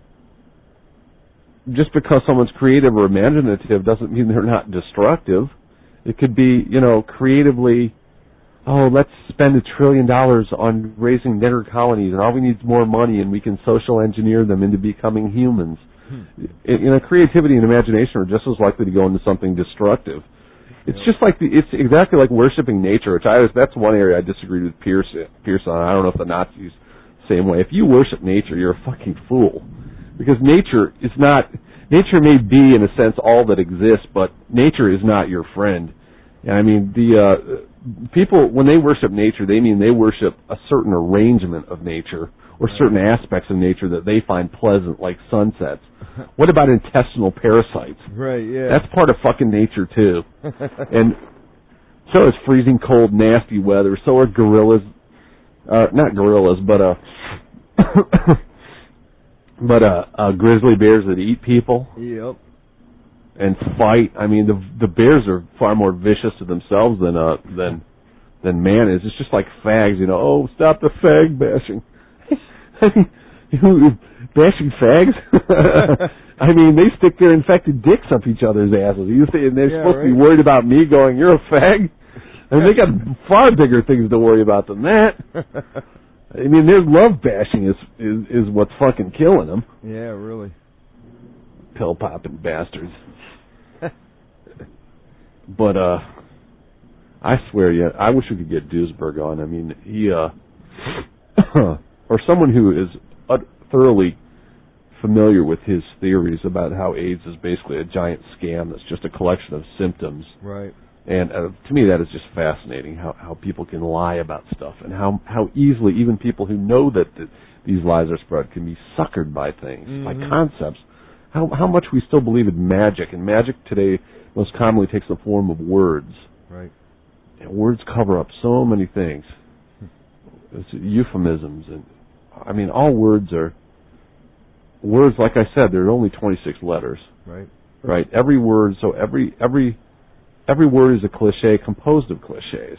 just because someone's creative or imaginative doesn't mean they're not destructive. It could be, you know, creatively, oh, let's spend a trillion dollars on raising nigger colonies, and all we need is more money, and we can social engineer them into becoming humans. Hmm. You know, creativity and imagination are just as likely to go into something destructive. It's yep. just like the, it's exactly like worshiping nature, which I was, that's one area I disagreed with Pierce, Pierce on. I don't know if the Nazis same way. If you worship nature, you're a fucking fool. Because nature is not, nature may be in a sense all that exists, but nature is not your friend. And I mean, the, uh, people, when they worship nature, they mean they worship a certain arrangement of nature, or certain aspects of nature that they find pleasant, like sunsets. What about intestinal parasites? Right, yeah. That's part of fucking nature, too. And so is freezing cold, nasty weather. So are gorillas, uh, not gorillas, but, uh, but, uh, uh, grizzly bears that eat people. Yep. And fight. I mean, the the bears are far more vicious to themselves than, uh, than, than man is. It's just like fags, you know, oh, stop the fag bashing. Bashing fags? I mean, they stick their infected dicks up each other's asses. You say, and they're yeah, supposed right? to be worried about me going, you're a fag? I mean, they got far bigger things to worry about than that. I mean, their love bashing is, is, is what's fucking killing them. Yeah, really. Pill-popping bastards. But, uh, I swear, yeah, I wish we could get Duesberg on. I mean, he, uh, or someone who is thoroughly familiar with his theories about how AIDS is basically a giant scam that's just a collection of symptoms. Right. And uh, to me, that is just fascinating, how, how people can lie about stuff, and how, how easily even people who know that th- these lies are spread can be suckered by things, mm-hmm. by concepts. How, how much we still believe in magic, and magic today most commonly takes the form of words. Right. And words cover up so many things. It's euphemisms, and I mean, all words are words. Like I said, there are only twenty-six letters. Right. Right. Every word. So every every every word is a cliche composed of cliches.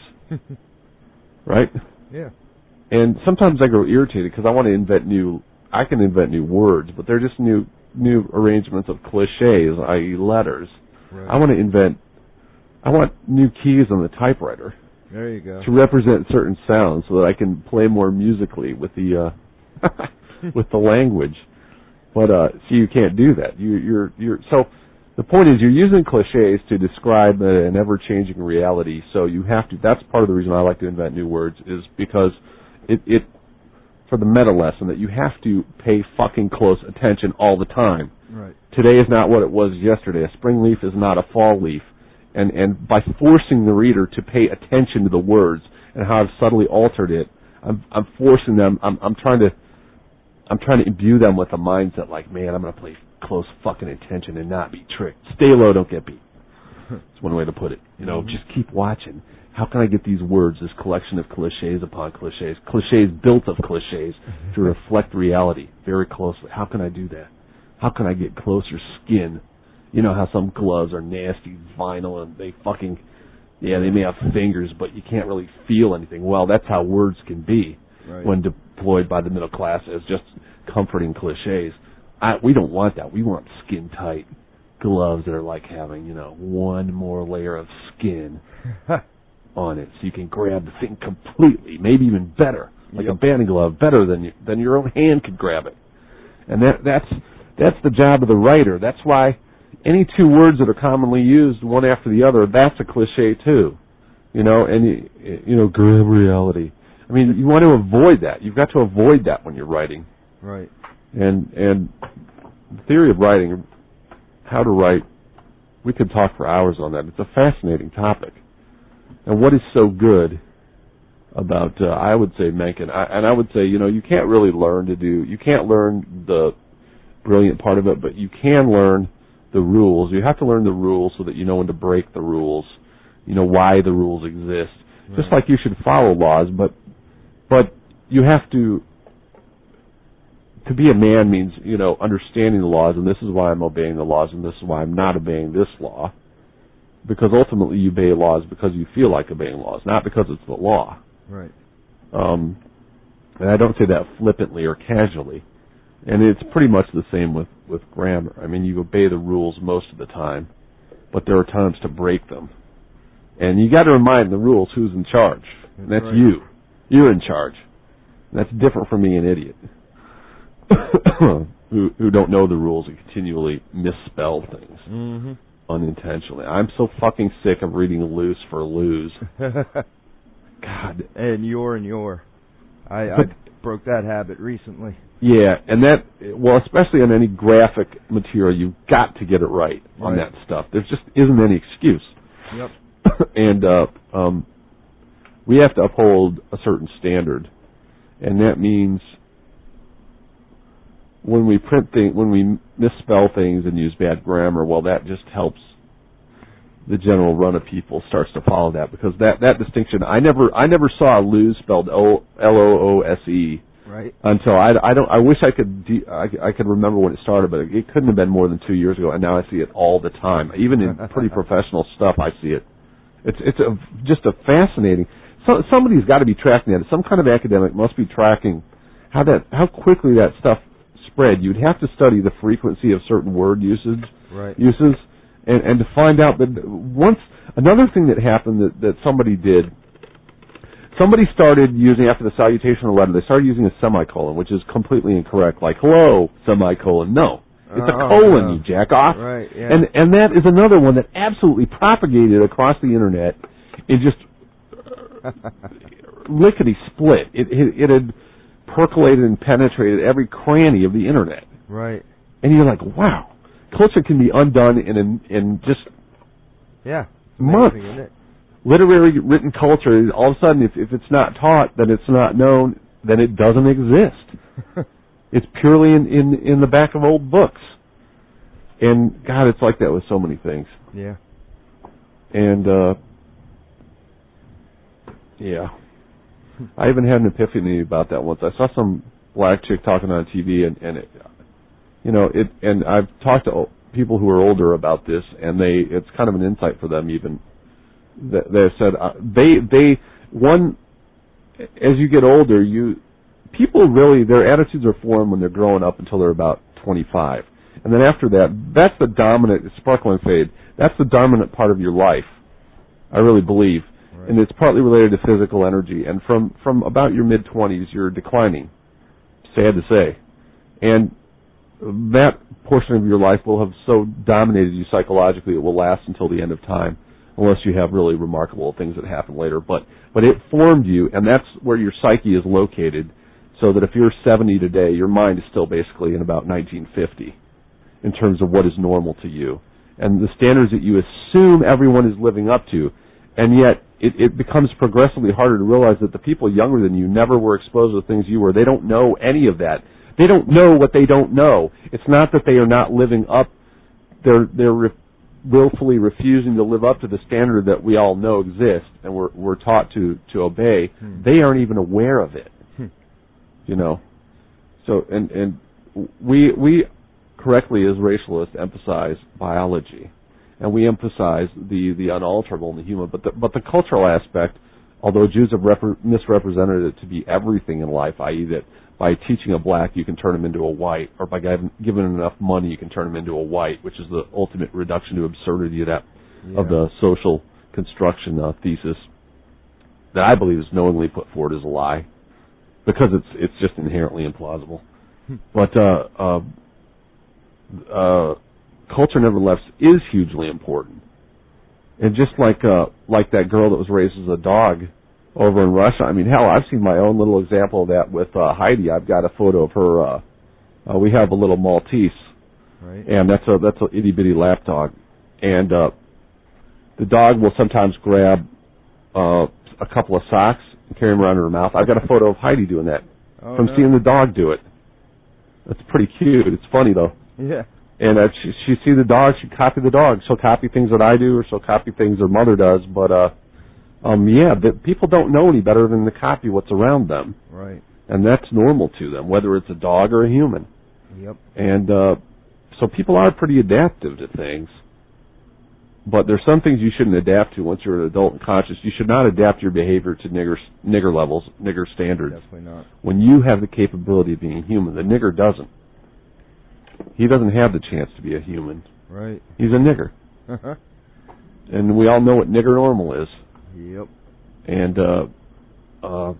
Right. Yeah. And sometimes I grow irritated because I want to invent new. I can invent new words, but they're just new new arrangements of cliches, that is, letters. Right. I want to invent. I want new keys on the typewriter. There you go. To represent certain sounds, so that I can play more musically with the uh, with the language. But uh, see, you can't do that. You, you're you're so. The point is, you're using cliches to describe an ever-changing reality. So you have to. That's part of the reason I like to invent new words, is because it it for the meta lesson that you have to pay fucking close attention all the time. Right. Today is not what it was yesterday. A spring leaf is not a fall leaf. And and by forcing the reader to pay attention to the words and how I've subtly altered it, I'm I'm forcing them. I'm I'm trying to I'm trying to imbue them with a mindset like, man, I'm going to pay close fucking attention and not be tricked. Stay low, don't get beat. That's one way to put it. You know, mm-hmm. just keep watching. How can I get these words, this collection of cliches upon cliches, cliches built of cliches, to reflect reality very closely? How can I do that? How can I get closer skin? You know how some gloves are nasty vinyl and they fucking, yeah, they may have fingers, but you can't really feel anything. Well, that's how words can be right. when deployed by the middle class as just comforting cliches. I, we don't want that. We want skin-tight gloves that are like having, you know, one more layer of skin on it, so you can grab the thing completely, maybe even better, like yep. a banding glove, better than you, than your own hand could grab it. And that that's that's the job of the writer. That's why any two words that are commonly used, one after the other, that's a cliche too. You know, and you, you know, grim reality. I mean, you want to avoid that. You've got to avoid that when you're writing. Right. And and the theory of writing, how to write, we could talk for hours on that. It's a fascinating topic. And what is so good about, uh, I would say, Mencken, I, and I would say, you know, you can't really learn to do, you can't learn the brilliant part of it, but you can learn the rules. You have to learn the rules so that you know when to break the rules, you know, why the rules exist. Right. Just like you should follow laws, but but you have to, to be a man means, you know, understanding the laws, and this is why I'm obeying the laws, and this is why I'm not obeying this law. Because ultimately you obey laws because you feel like obeying laws, not because it's the law. Right. Um, and I don't say that flippantly or casually. And it's pretty much the same with, with grammar. I mean, you obey the rules most of the time, but there are times to break them. And you got to remind the rules who's in charge. And that's right. you. You're in charge. And that's different from being an idiot who who don't know the rules and continually misspell things. Mm-hmm. unintentionally. I'm so fucking sick of reading loose for lose. God. And your and your. I, I broke that habit recently. Yeah, and that, well, especially on any graphic material, you've got to get it right, right. on that stuff. There just isn't any excuse. Yep. And uh, um, we have to uphold a certain standard, and that means when we print things, when we misspell things and use bad grammar, well, that just helps the general run of people starts to follow that, because that, that distinction, I never I never saw lose spelled L O O S E right until I, I don't I wish I could de- I, I could remember when it started, but it, it couldn't have been more than two years ago, and now I see it all the time. Even in pretty professional stuff, I see it. It's it's a, just a fascinating. So, somebody's got to be tracking that. Some kind of academic must be tracking how that how quickly that stuff spread. You'd have to study the frequency of certain word usage right. uses. And, and to find out that once, another thing that happened that, that somebody did, somebody started using, after the salutational letter, they started using a semicolon, which is completely incorrect, like, hello, semicolon. No. It's a oh, colon, no. you jack off. Right, yeah. And, and that is another one that absolutely propagated across the internet. It just lickety split. It, it, it had percolated and penetrated every cranny of the internet. Right. And you're like, wow. Culture can be undone in in, in just yeah months. Amazing, isn't it? Literary written culture, all of a sudden, if, if it's not taught, then it's not known, then it doesn't exist. It's purely in, in, in the back of old books. And, God, it's like that with so many things. Yeah. And, uh, yeah. I even had an epiphany about that once. I saw some black chick talking on T V, and, and it, you know, it, and I've talked to people who are older about this, and they, it's kind of an insight for them even. That they said, uh, they, they, one, as you get older, you, people really, their attitudes are formed when they're growing up until they're about twenty-five. And then after that, that's the dominant, sparkle and fade, that's the dominant part of your life, I really believe. Right. And it's partly related to physical energy. And from, from about your mid-twenties, you're declining, sad to say. And that portion of your life will have so dominated you psychologically it will last until the end of time, unless you have really remarkable things that happen later. But but it formed you, and that's where your psyche is located, so that if you're seventy today, your mind is still basically in about nineteen fifty in terms of what is normal to you. And the standards that you assume everyone is living up to, and yet it, it becomes progressively harder to realize that the people younger than you never were exposed to the things you were. They don't know any of that. They don't know what they don't know. It's not that they are not living up. They're they're re- willfully refusing to live up to the standard that we all know exists and we're we're taught to to obey. Hmm. They aren't even aware of it. Hmm. You know. So and and we we correctly as racialists emphasize biology, and we emphasize the the unalterable in the human. But the but the cultural aspect, although Jews have rep- misrepresented it to be everything in life, that is that by teaching a black, you can turn him into a white, or by giving him enough money, you can turn him into a white, which is the ultimate reduction to absurdity of that yeah. of the social construction uh, thesis that I believe is knowingly put forward as a lie, because it's it's just inherently implausible. Hmm. But uh, uh, uh, culture nevertheless is hugely important, and just like uh, like that girl that was raised as a dog over in Russia. I mean, hell, I've seen my own little example of that with uh, Heidi. I've got a photo of her. Uh, uh, we have a little Maltese, right. and that's a that's a itty bitty lap dog, and uh, the dog will sometimes grab uh, a couple of socks and carry them around in her mouth. I've got a photo of Heidi doing that oh, from no. seeing the dog do it. That's pretty cute. It's funny though. Yeah. And uh, she she see the dog, she copy the dog. She'll copy things that I do, or she'll copy things her mother does, but. uh Um, yeah, but people don't know any better than to copy what's around them. Right. And that's normal to them, whether it's a dog or a human. Yep. And uh, so people are pretty adaptive to things. But there's some things you shouldn't adapt to once you're an adult and conscious. You should not adapt your behavior to nigger, nigger levels, nigger standards. Definitely not. When you have the capability of being human, the nigger doesn't. He doesn't have the chance to be a human. Right. He's a nigger. And we all know what nigger normal is. Yep. And uh, uh,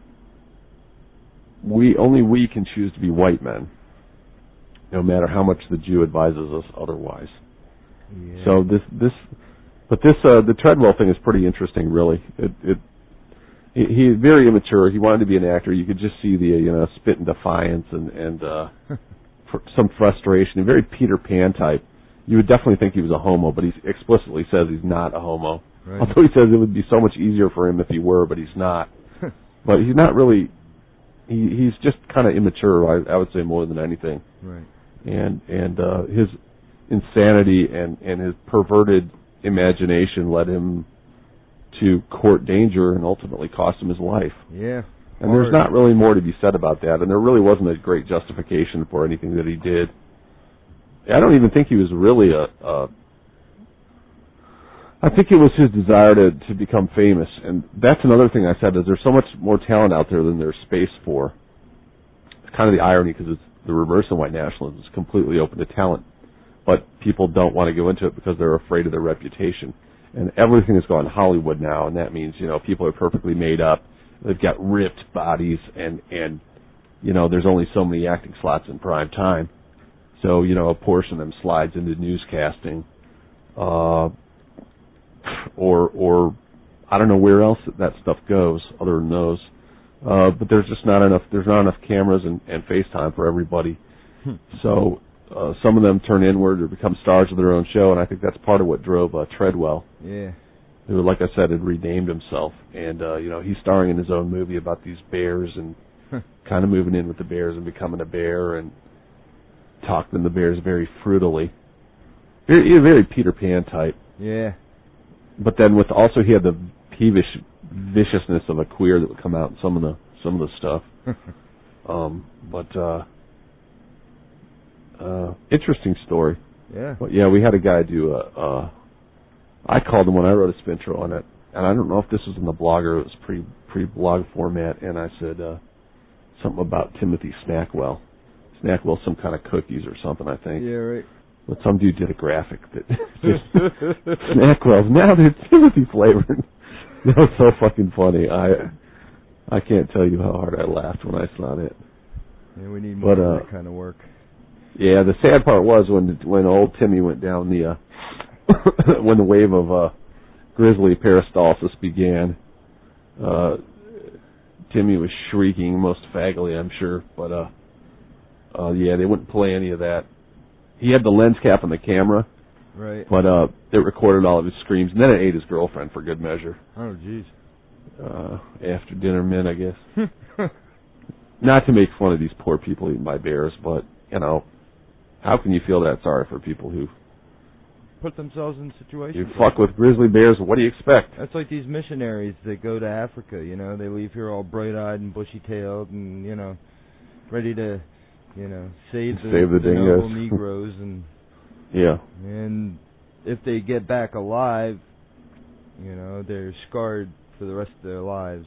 we only we can choose to be white men, no matter how much the Jew advises us otherwise. Yeah. So this this, but this uh, the Treadwell thing is pretty interesting, really. It it he, he's very immature. He wanted to be an actor. You could just see the you know spit and defiance and and uh, fr- some frustration. A very Peter Pan type. You would definitely think he was a homo, but he explicitly says he's not a homo. Right. Although he says it would be so much easier for him if he were, but he's not. But he's not really. He he's just kind of immature. I, I would say more than anything. Right. And and uh, his insanity and and his perverted imagination led him to court danger and ultimately cost him his life. Yeah. And Hard. there's not really more to be said about that. And there really wasn't a great justification for anything that he did. I don't even think he was really a. a I think it was his desire to, to become famous, and that's another thing I said, is there's so much more talent out there than there's space for. It's kind of the irony, because it's the reverse of white nationalism. It's completely open to talent, but people don't want to go into it because they're afraid of their reputation. And everything is going Hollywood now, and that means, you know, people are perfectly made up. They've got ripped bodies, and, and you know, there's only so many acting slots in prime time. So, you know, a portion of them slides into newscasting, uh, or, or I don't know where else that stuff goes other than those. Uh, but there's just not enough, there's not enough cameras and, and FaceTime for everybody. Hmm. So, uh, some of them turn inward or become stars of their own show, and I think that's part of what drove, uh, Treadwell. Yeah. Who, like I said, had renamed himself. And, uh, you know, he's starring in his own movie about these bears and kind of moving in with the bears and becoming a bear and talking to the bears very fruitily. Very, very Peter Pan type. Yeah. But then with also he had the peevish viciousness of a queer that would come out in some of the some of the stuff. um, but uh, uh, interesting story. Yeah. But yeah, we had a guy do a. Uh, I called him when I wrote a spintro on it, and I don't know if this was in the blog or it was pre pre blog format. And I said uh, something about Timothy Snackwell. Snackwell, some kind of cookies or something, I think. Yeah, right. But some dude did a graphic that just Snackwells. Now they're Timothy flavored. That was so fucking funny. I I can't tell you how hard I laughed when I saw that. Yeah, we need more but, uh, of that kind of work. Yeah, the sad part was when when old Timmy went down the uh, when the wave of uh, grizzly peristalsis began. Uh, Timmy was shrieking, most faggily, I'm sure. But uh, uh, yeah, they wouldn't play any of that. He had the lens cap on the camera, right? But uh, it recorded all of his screams, and then it ate his girlfriend for good measure. Oh, jeez. Uh, after dinner men, I guess. Not to make fun of these poor people eaten by bears, but, you know, how can you feel that sorry for people who put themselves in situations? You fuck with grizzly bears, what do you expect? That's like these missionaries that go to Africa, you know, they leave here all bright-eyed and bushy-tailed and, you know, ready to, you know, save the, save the, the noble dingoes. Negroes, and yeah, and if they get back alive, you know, they're scarred for the rest of their lives.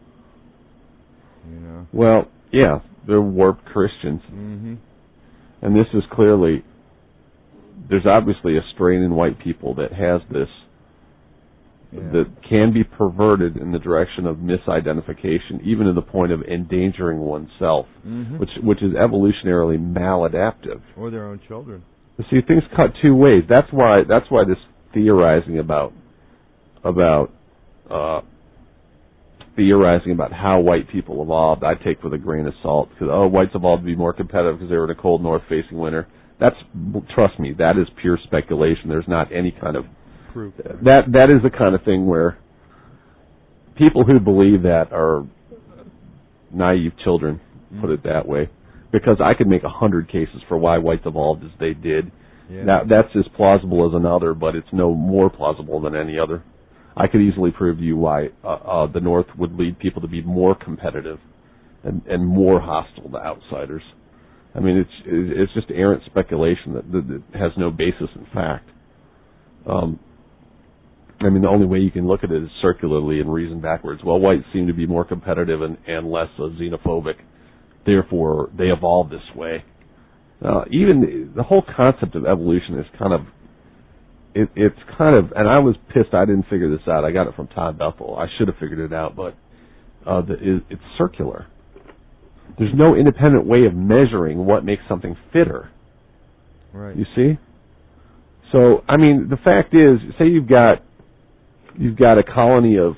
You know. Well, yeah, they're warped Christians, mm-hmm. and this is clearly. There's obviously a strain in white people that has this. Yeah. That can be perverted in the direction of misidentification, even to the point of endangering oneself, mm-hmm. which which is evolutionarily maladaptive. Or their own children. See, things cut two ways. That's why that's why this theorizing about about uh, theorizing about how white people evolved, I take with a grain of salt. Because oh, whites evolved to be more competitive because they were in a cold north-facing winter. That's trust me, that is pure speculation. There's not any kind of proof. That that is the kind of thing where people who believe that are naive children, mm. put it that way, because I could make a hundred cases for why whites evolved as they did. Yeah. That that's as plausible as another, but it's no more plausible than any other. I could easily prove to you why uh, uh, the North would lead people to be more competitive and, and more hostile to outsiders. I mean, it's it's just errant speculation that, that, that has no basis in fact. Um, I mean, the only way you can look at it is circularly and reason backwards. Well, whites seem to be more competitive and, and less uh, xenophobic. Therefore, they evolved this way. Uh, even the whole concept of evolution is kind of, it, it's kind of, and I was pissed I didn't figure this out. I got it from Todd Bethel. I should have figured it out, but uh, the, it, it's circular. There's no independent way of measuring what makes something fitter. Right. You see? So, I mean, the fact is, say you've got you've got a colony of,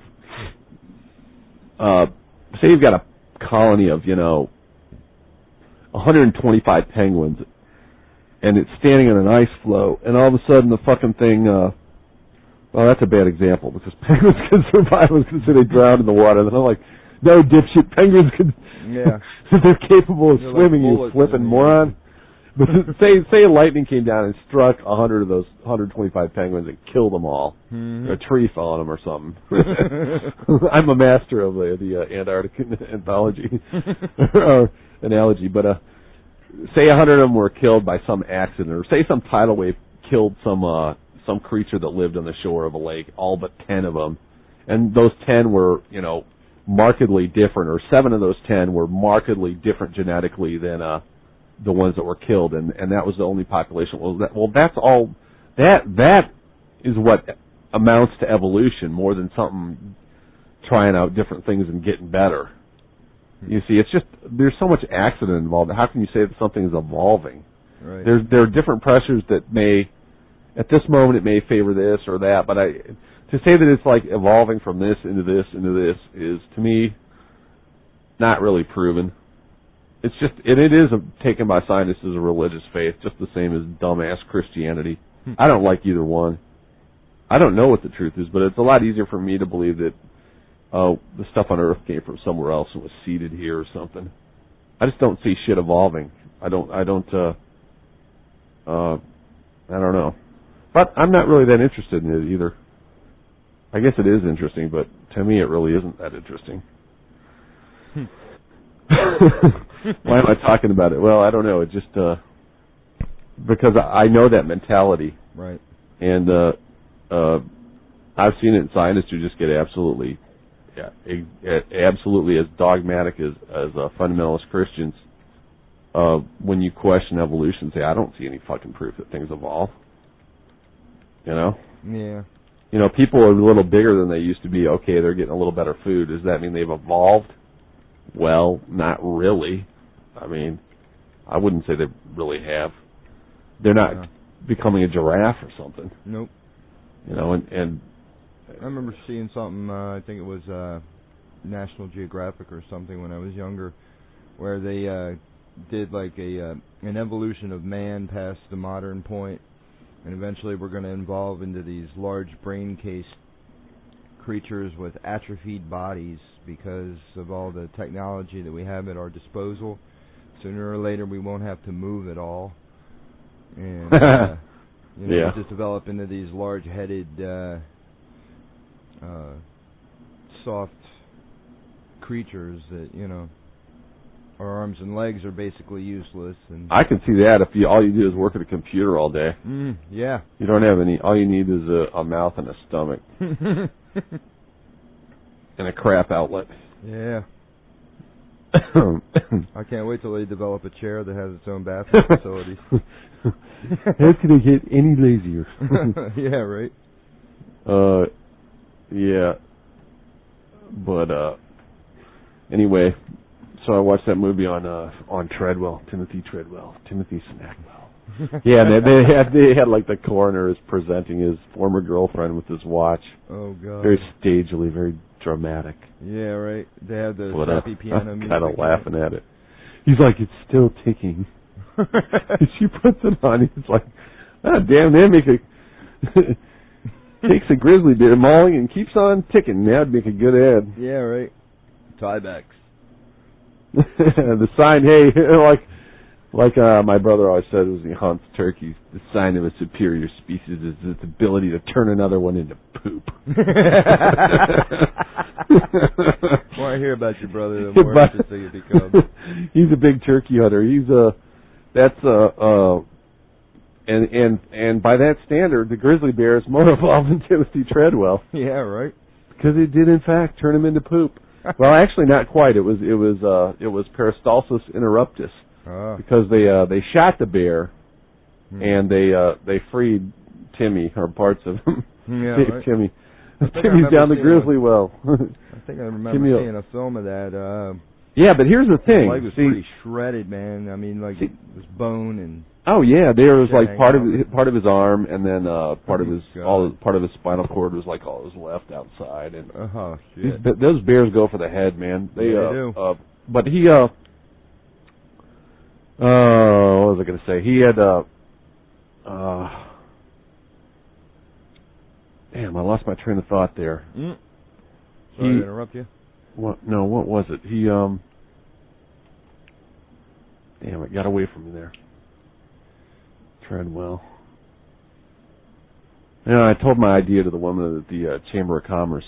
uh, say you've got a colony of, you know, one hundred twenty-five penguins, and it's standing in an ice floe, and all of a sudden the fucking thing, uh, well, that's a bad example, because penguins can survive because they drown in the water. And I'm like, no, dipshit, penguins can, yeah. they're capable of they're swimming, like you flipping moron. But say say lightning came down and struck a hundred of those one hundred twenty-five penguins and killed them all. Mm-hmm. A tree fell on them or something. I'm a master of the, the uh, Antarctic anthology or analogy, but uh, say a hundred of them were killed by some accident, or say some tidal wave killed some uh, some creature that lived on the shore of a lake. All but ten of them, and those ten were, you know, markedly different, or seven of those ten were markedly different genetically than uh. the ones that were killed, and, and that was the only population. Well, that, well, that's all. That that is what amounts to evolution more than something trying out different things and getting better. You see, it's just there's so much accident involved. How can you say that something is evolving? Right. There's there are different pressures that may, at this moment, it may favor this or that. But I to say that it's like evolving from this into this into this is, to me, not really proven. It's just, and it is a, taken by scientists as a religious faith, just the same as dumbass Christianity. Hmm. I don't like either one. I don't know what the truth is, but it's a lot easier for me to believe that uh, the stuff on Earth came from somewhere else and was seeded here or something. I just don't see shit evolving. I don't, I don't, uh, uh, I don't know. But I'm not really that interested in it either. I guess it is interesting, but to me it really isn't that interesting. Hmm. Why am I talking about it? Well, I don't know. It just uh, because I know that mentality, right? And uh, uh, I've seen it in scientists who just get absolutely, yeah, absolutely as dogmatic as as uh, fundamentalist Christians. Uh, when you question evolution, say, I don't see any fucking proof that things evolve. You know? Yeah. You know, people are a little bigger than they used to be. Okay, they're getting a little better food. Does that mean they've evolved? Well, not really. I mean, I wouldn't say they really have. They're not yeah. becoming a giraffe or something. Nope. You know, and, and I remember seeing something, uh, I think it was uh, National Geographic or something when I was younger, where they uh, did like a uh, an evolution of man past the modern point, and eventually we're going to evolve into these large brain-cased creatures with atrophied bodies because of all the technology that we have at our disposal. Sooner or later, we won't have to move at all, and uh, you know, yeah. we just develop into these large-headed, uh, uh, soft creatures that, you know, our arms and legs are basically useless. And I can see that if you all you do is work at a computer all day. Mm, yeah. You don't have any. All you need is a, a mouth and a stomach. And a crap outlet. Yeah. I can't wait till they develop a chair that has its own bathroom facilities. How can they get any lazier? Yeah, right. Uh, yeah. But uh, anyway, so I watched that movie on uh on Treadwell, Timothy Treadwell, Timothy Snackwell. Yeah, and they, they had they had like the coroner is presenting his former girlfriend with his watch. Oh God. Very stagely, very dramatic. Yeah, right. They have the what happy a, piano I'm music. kind of laughing at it. He's like, it's still ticking. She puts it on. He's like, ah, damn, they make a takes a grizzly bear mauling and keeps on ticking. That'd make a good ad. Yeah, right. Tiebacks. The sign, hey, like. Like uh, my brother always said, was he hunts turkeys. The sign of a superior species is its ability to turn another one into poop. The more I hear about your brother, the more but, interesting it becomes. He's a big turkey hunter. He's a that's a uh, and and and by that standard, the grizzly bear is more evolved than Timothy Treadwell. Yeah, right. Because it did in fact turn him into poop. Well, actually, not quite. It was it was uh, it was Peristalsis interruptus. Oh. Because they uh, they shot the bear, hmm. and they uh, they freed Timmy or parts of him. Yeah, right. Timmy, Timmy's down the grizzly a, well. I think I remember Timmy, seeing a film of that. Uh, yeah, but here's the thing. His leg was See, pretty shredded, man. I mean, like see, it was bone and. Oh yeah, there was like Dang, part of wow. part of his arm, and then uh part Oh, of his God. all part of his spinal cord was like all his left outside, and Oh these, shit. th- those bears go for the head, man. They, Yeah, they uh, do. Uh, but he uh, uh, what was I gonna say? He had uh, uh, damn, I lost my train of thought there. Mm. Sorry He- to interrupt you. What? No, what was it? He um, damn, it got away from me there. Treadwell. You know, I told my idea to the woman at the uh, Chamber of Commerce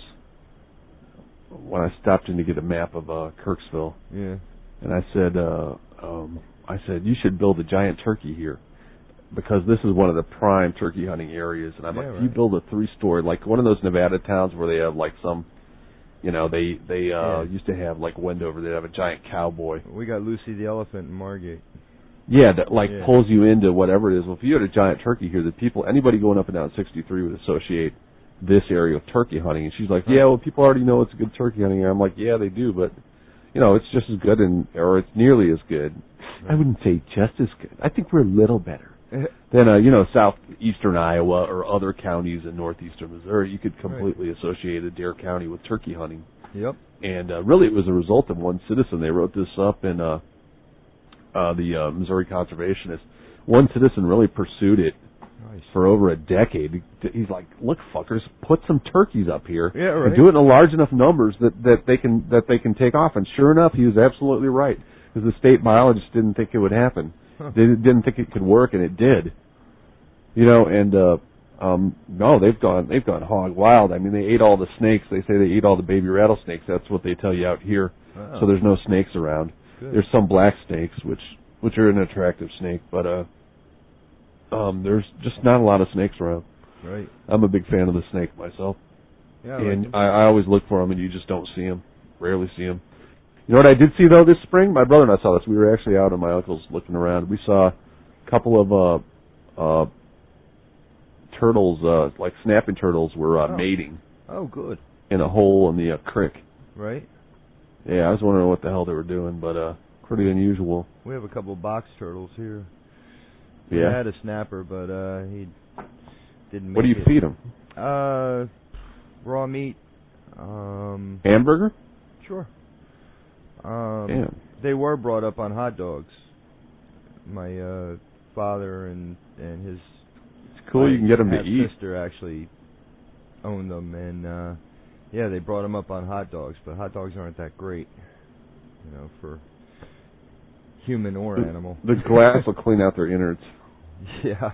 when I stopped in to get a map of uh, Kirksville, Yeah. and I said, uh, um, I said you should build a giant turkey here because this is one of the prime turkey hunting areas. And I'm Yeah, like, right. if you build a three-story, like one of those Nevada towns where they have like some, you know, they they uh, Yeah. used to have like Wendover, they have a giant cowboy. We got Lucy the elephant in Margate. Yeah, that like Yeah. pulls you into whatever it is. Well, if you had a giant turkey here, the people, anybody going up and down sixty-three would associate this area with turkey hunting. And she's like, yeah, well, people already know it's a good turkey hunting area. I'm like, yeah, they do, but you know, it's just as good, and or it's nearly as good. I wouldn't say just as good. I think we're a little better than uh, you know, southeastern Iowa or other counties in northeastern Missouri. You could completely right. associate Adair County with turkey hunting. Yep. And uh, really, it was a result of one citizen. They wrote this up in. Uh, Uh, the uh, Missouri Conservationist. One citizen really pursued it nice. for over a decade. He's like, "Look, fuckers, put some turkeys up here, yeah, right. and do it in a large enough numbers that, that they can that they can take off." And sure enough, he was absolutely right, because the state biologists didn't think it would happen. Huh. They didn't think it could work, and it did. You know, and uh, um, no, they've gone they've gone hog wild. I mean, they ate all the snakes. They say they ate all the baby rattlesnakes. That's what they tell you out here. Oh. So there's no snakes around. Good. There's some black snakes, which which are an attractive snake, but uh, um, there's just not a lot of snakes around. Right. I'm a big fan of the snake myself, yeah, and like I, I always look for them, and you just don't see them. Rarely see them. You know what I did see though this spring? My brother and I saw this. We were actually out at my uncle's looking around. We saw a couple of uh, uh, turtles, uh, like snapping turtles, were uh, oh. mating. Oh, good. In a hole in the uh, creek. Right. Yeah, I was wondering what the hell they were doing, but uh, pretty unusual. We have a couple of box turtles here. Yeah. We had a snapper, but uh, he didn't make it. What do you it. feed him? Uh, raw meat. Um, Hamburger? Sure. Um, Damn. They were brought up on hot dogs. My uh, father and and his it's cool. You can get them to eat. Sister actually owned them, and uh, yeah, they brought them up on hot dogs. But hot dogs aren't that great, you know, for human or the, animal. The glass will clean out their innards. Yeah.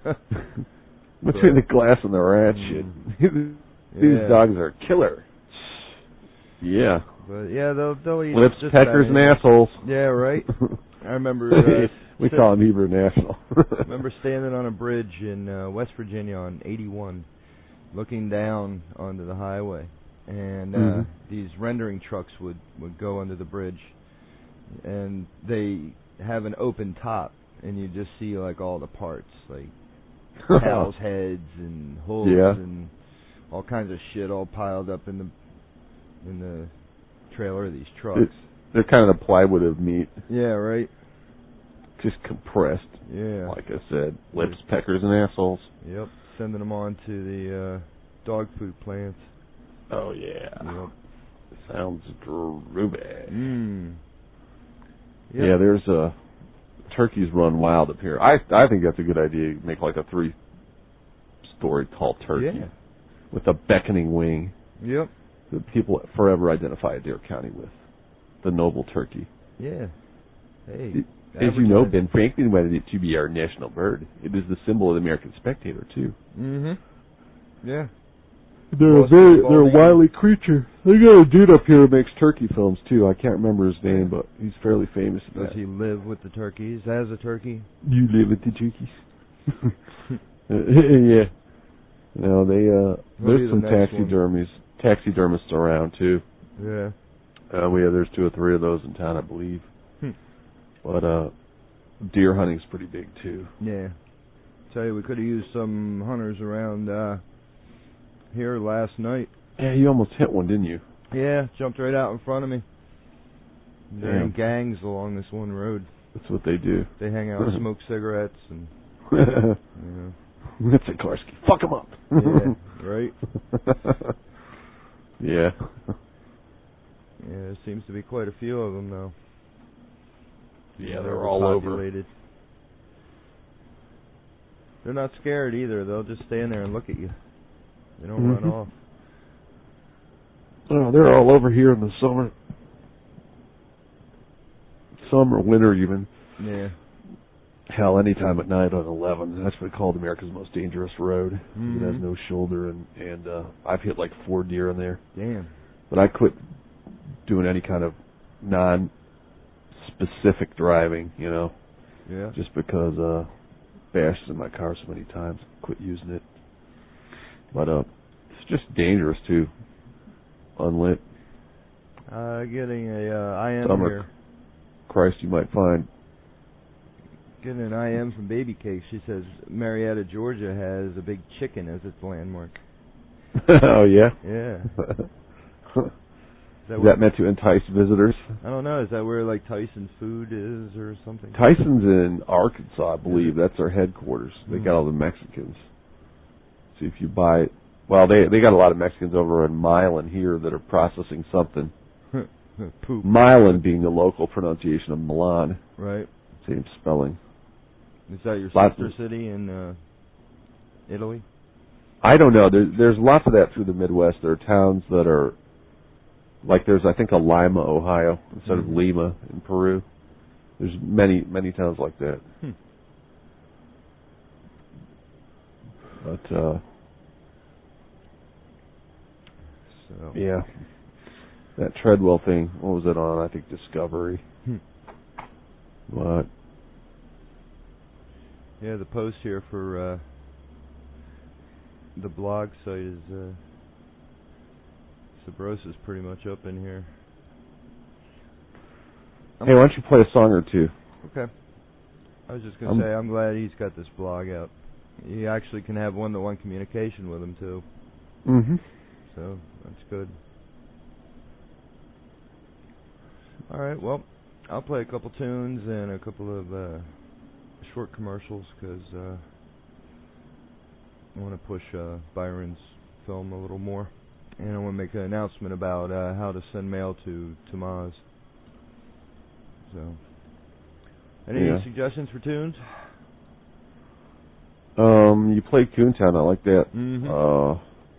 Between the glass and the rat mm, shit, these yeah. dogs are killer. Yeah. But yeah, they'll they'll eat lips, just peckers, and assholes. Yeah, right. I remember uh, we sit, call them Hebrew National. I remember standing on a bridge in uh, West Virginia on eighty-one, looking down onto the highway, and uh, mm-hmm. these rendering trucks would would go under the bridge, and they have an open top, and you just see like all the parts, like cows' heads and hooves yeah. and all kinds of shit all piled up in the in the trailer of these trucks. It's, they're kind of the plywood of meat. Yeah, right. Just compressed. Yeah. Like I said, lips, peckers, and assholes. Yep. Sending them on to the uh, dog food plants. Oh, yeah. Yep. Sounds groovy. Mm. Yep. Yeah, there's a... Uh, turkeys run wild up here. I I think that's a good idea. Make like a three-story tall turkey yeah. with a beckoning wing. Yep. That people forever identify Adair County with. The noble turkey. Yeah. Hey. It, as you know, Ben Franklin wanted it to be our national bird. It is the symbol of the American Spectator too. Mm-hmm. Yeah. They're a very they're a wily creature. They got a dude up here who makes turkey films too. I can't remember his name, but he's fairly famous. Does that. he live with the turkeys? As a turkey? You live with the turkeys. Yeah. No, they uh there's some the taxidermies one. taxidermists around too. Yeah. Uh we have there's two or three of those in town, I believe. Hmm. But uh deer hunting's pretty big too. Yeah. Tell you, we could have used some hunters around uh here last night. Yeah, you almost hit one, didn't you? Yeah, jumped right out in front of me. They're Damn. in gangs along this one road. That's what they do. They hang out, smoke cigarettes, and you know. That's Sikorsky. Fuck him up. Yeah, right. Yeah. Yeah, there seems to be quite a few of them now. Yeah, they're all over. They're not scared either. They'll just stand there and look at you. They don't Mm-hmm. run off. Oh, they're all over here in the summer. Summer, winter even. Yeah. Hell, anytime at night on eleven. That's what they call America's most dangerous road. Mm-hmm. It has no shoulder, and and uh, I've hit like four deer in there. Damn. But I quit doing any kind of non-specific driving, you know. Yeah. Just because uh, bashed in my car so many times. Quit using it. But uh, it's just dangerous too. Unlit. Uh, getting a uh, I M Summer. here. Christ, you might find. Getting an I M from Baby Cake. She says Marietta, Georgia has a big chicken as its landmark. Oh, yeah? Yeah. Is that, is that meant to entice visitors? I don't know. Is that where, like, Tyson's Food is or something? Tyson's in Arkansas, I believe. That's their headquarters. They Mm. got all the Mexicans. See if you buy it. Well, they they got a lot of Mexicans over in Milan here that are processing something. Poop. Milan being the local pronunciation of Milan. Right. Same spelling. Is that your Lots sister of, city in uh, Italy? I don't know. There's there's lots of that through the Midwest. There are towns that are like there's I think a Lima, Ohio, instead Mm-hmm. of Lima in Peru. There's many many towns like that. Hmm. But uh, so yeah, that Treadwell thing. What was it on? I think Discovery. Hmm. But yeah, the post here for uh, the blog site is uh, Sabrosa's pretty much up in here. hey, why don't you play a song or two? Okay. I was just gonna I'm say I'm glad he's got this blog out. You actually can have one-to-one communication with him too. Mm-hmm. So that's good. All right. Well, I'll play a couple tunes and a couple of uh, short commercials because uh, I want to push uh, Byron's film a little more, and I want to make an announcement about uh, how to send mail to Tomas. So, any Yeah. suggestions for tunes? Um, you played Coontown. I like that. Mm-hmm. Uh,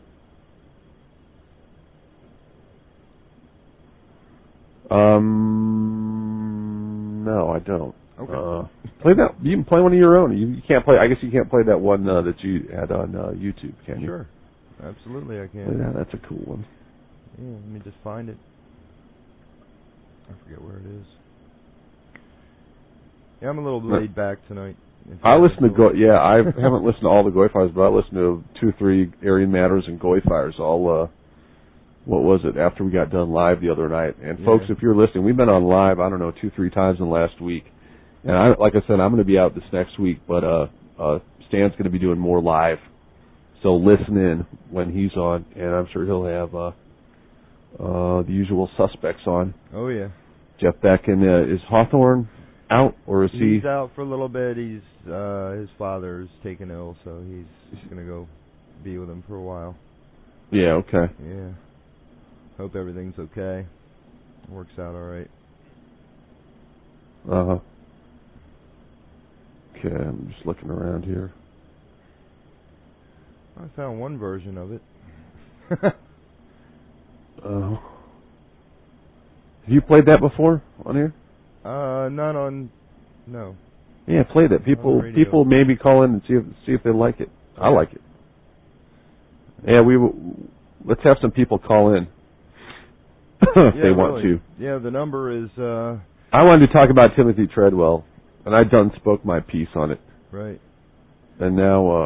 um, no, I don't. Okay. Uh, play that. You can play one of your own. You, you can't play. I guess you can't play that one uh, that you had on uh, YouTube, can you? Sure. Absolutely, I can. Play that. That's a cool one. Yeah, let me just find it. I forget where it is. Yeah, I'm a little laid back tonight. I listen to Go. Yeah, I haven't listened to all the Goy Fires, but I listened to two, three Aryan Matters and Goy Fires. All. Uh, what was it? After we got done live the other night. And Yeah. folks, if you're listening, we've been on live. I don't know, two, three times in the last week. And I, like I said, I'm going to be out this next week, but uh, uh, Stan's going to be doing more live. So listen in when he's on, and I'm sure he'll have uh, uh, the usual suspects on. Oh yeah. Jeff Beck and uh, is Hawthorne out or is he? He's out for a little bit. He's uh, his father's taken ill, so he's he's gonna go be with him for a while. Yeah. Okay. Yeah. Hope everything's okay. Works out all right. Uh huh. Okay, I'm just looking around here. I found one version of it. Uh, have you played that before on here? uh, not on. No. Yeah, play that. People, On radio. people maybe call in and see if see if they like it. I like it. Yeah, we w- let's have some people call in if Yeah, they want really. to. Yeah, the number is uh. I wanted to talk about Timothy Treadwell, and I done spoke my piece on it, Right. and now uh,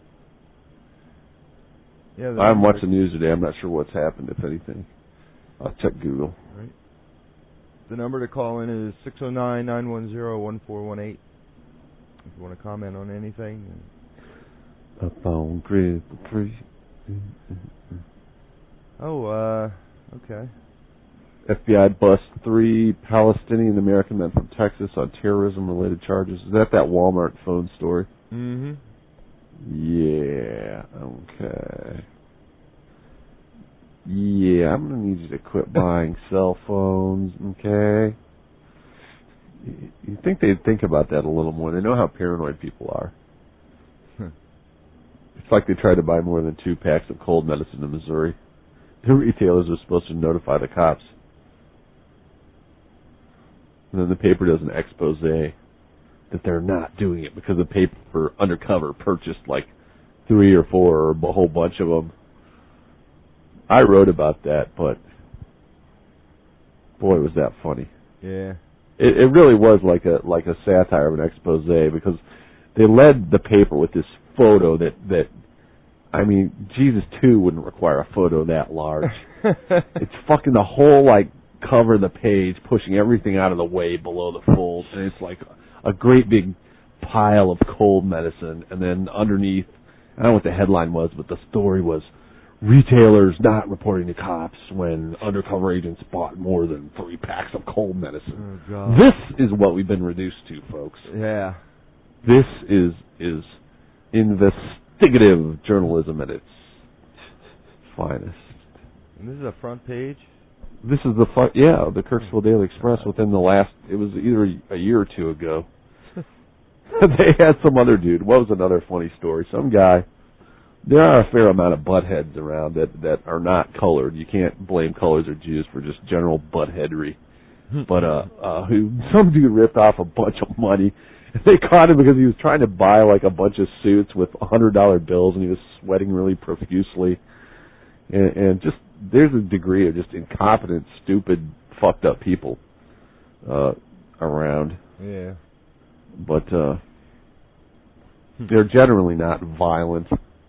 Yeah. The I haven't number- watched the news today. I'm not sure what's happened, if anything. I'll check Google. Right. The number to call in is six oh nine, nine one zero, one four one eight. If you want to comment on anything. Up on cripple tree. Oh, uh, okay. F B I busts three Palestinian American men from Texas on terrorism-related charges. Is that that Walmart phone story? Mm-hmm. Yeah, okay. Yeah, I'm going to need you to quit buying cell phones, okay? You think they'd think about that a little more. They know how paranoid people are. It's like they tried to buy more than two packs of cold medicine in Missouri. The retailers are supposed to notify the cops. And then the paper does an expose that they're not doing it because the paper undercover purchased like three or four or a whole bunch of them. I wrote about that, but boy, was that funny. Yeah. It, it really was like a like a satire of an expose because they led the paper with this photo that, that I mean, Jesus too wouldn't require a photo that large. It's fucking the whole like cover of the page, pushing everything out of the way below the fold, and it's like a great big pile of cold medicine, and then underneath, I don't know what the headline was, but the story was, retailers not reporting to cops when undercover agents bought more than three packs of cold medicine. Oh, God. This is what we've been reduced to, folks. Yeah. This is is investigative journalism at its finest. And this is a front page? This is the fu- yeah, the Kirksville Daily Express within the last, it was either a year or two ago. They had some other dude. What was another funny story? Some guy, there are a fair amount of buttheads around that, that are not colored. You can't blame colors or Jews for just general buttheadery. But uh, uh, who some dude ripped off a bunch of money. They caught him because he was trying to buy like a bunch of suits with one hundred dollar bills, and he was sweating really profusely. And, and just, there's a degree of just incompetent, stupid, fucked up people uh, around. Yeah. But uh, they're generally not violent.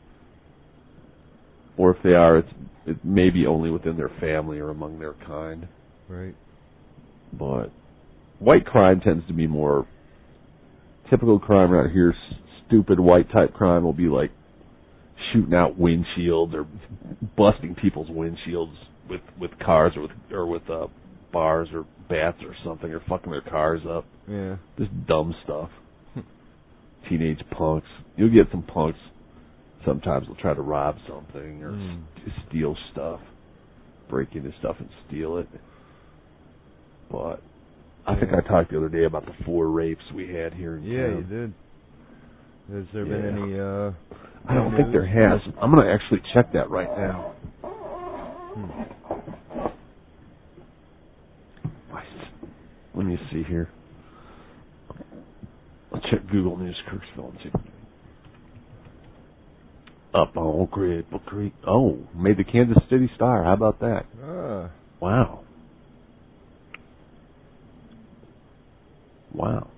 Or if they are, it's it maybe only within their family or among their kind. Right. But white crime tends to be more typical crime around here. S- stupid white type crime will be like shooting out windshields or busting people's windshields with, with cars or with or with uh, bars or bats or something, or fucking their cars up. Yeah. Just dumb stuff. Teenage punks. You'll get some punks. Sometimes they'll try to rob something or mm. s- steal stuff, break into stuff and steal it. But I yeah. think I talked the other day about the four rapes we had here in Yeah, town. you did. Has there yeah. been any, uh... I don't news? think there has. I'm going to actually check that right now. Hmm. Let me see here. I'll check Google News Kirksville and see. Up on Cripple Creek. Oh, made the Kansas City Star. How about that? Ah. Wow. Wow.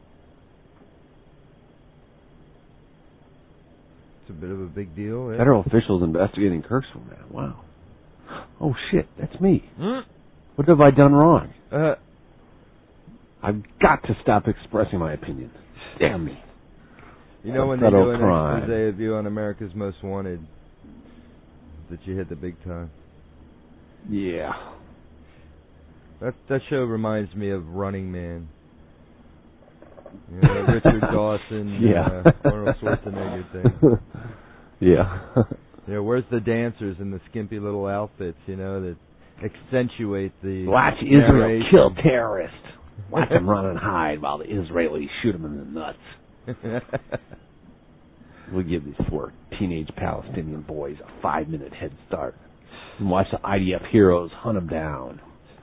It's a bit of a big deal. Yeah. Federal officials investigating Kirksville, man. Wow. Oh, shit. That's me. Mm. What have I done wrong? Uh, I've got to stop expressing my opinion. Damn me. You know, when they do an expose of you on America's Most Wanted, that you hit the big time. Yeah. That that show reminds me of Running Man. You know, Richard Dawson, yeah. uh, Arnold Schwarzenegger thing. Yeah. You know, where's the dancers in the skimpy little outfits, you know, that accentuate the Watch Israel narration. Kill terrorists. Watch them run and hide while the Israelis shoot them in the nuts. We'll give these four teenage Palestinian boys a five-minute head start and watch the I D F heroes hunt them down.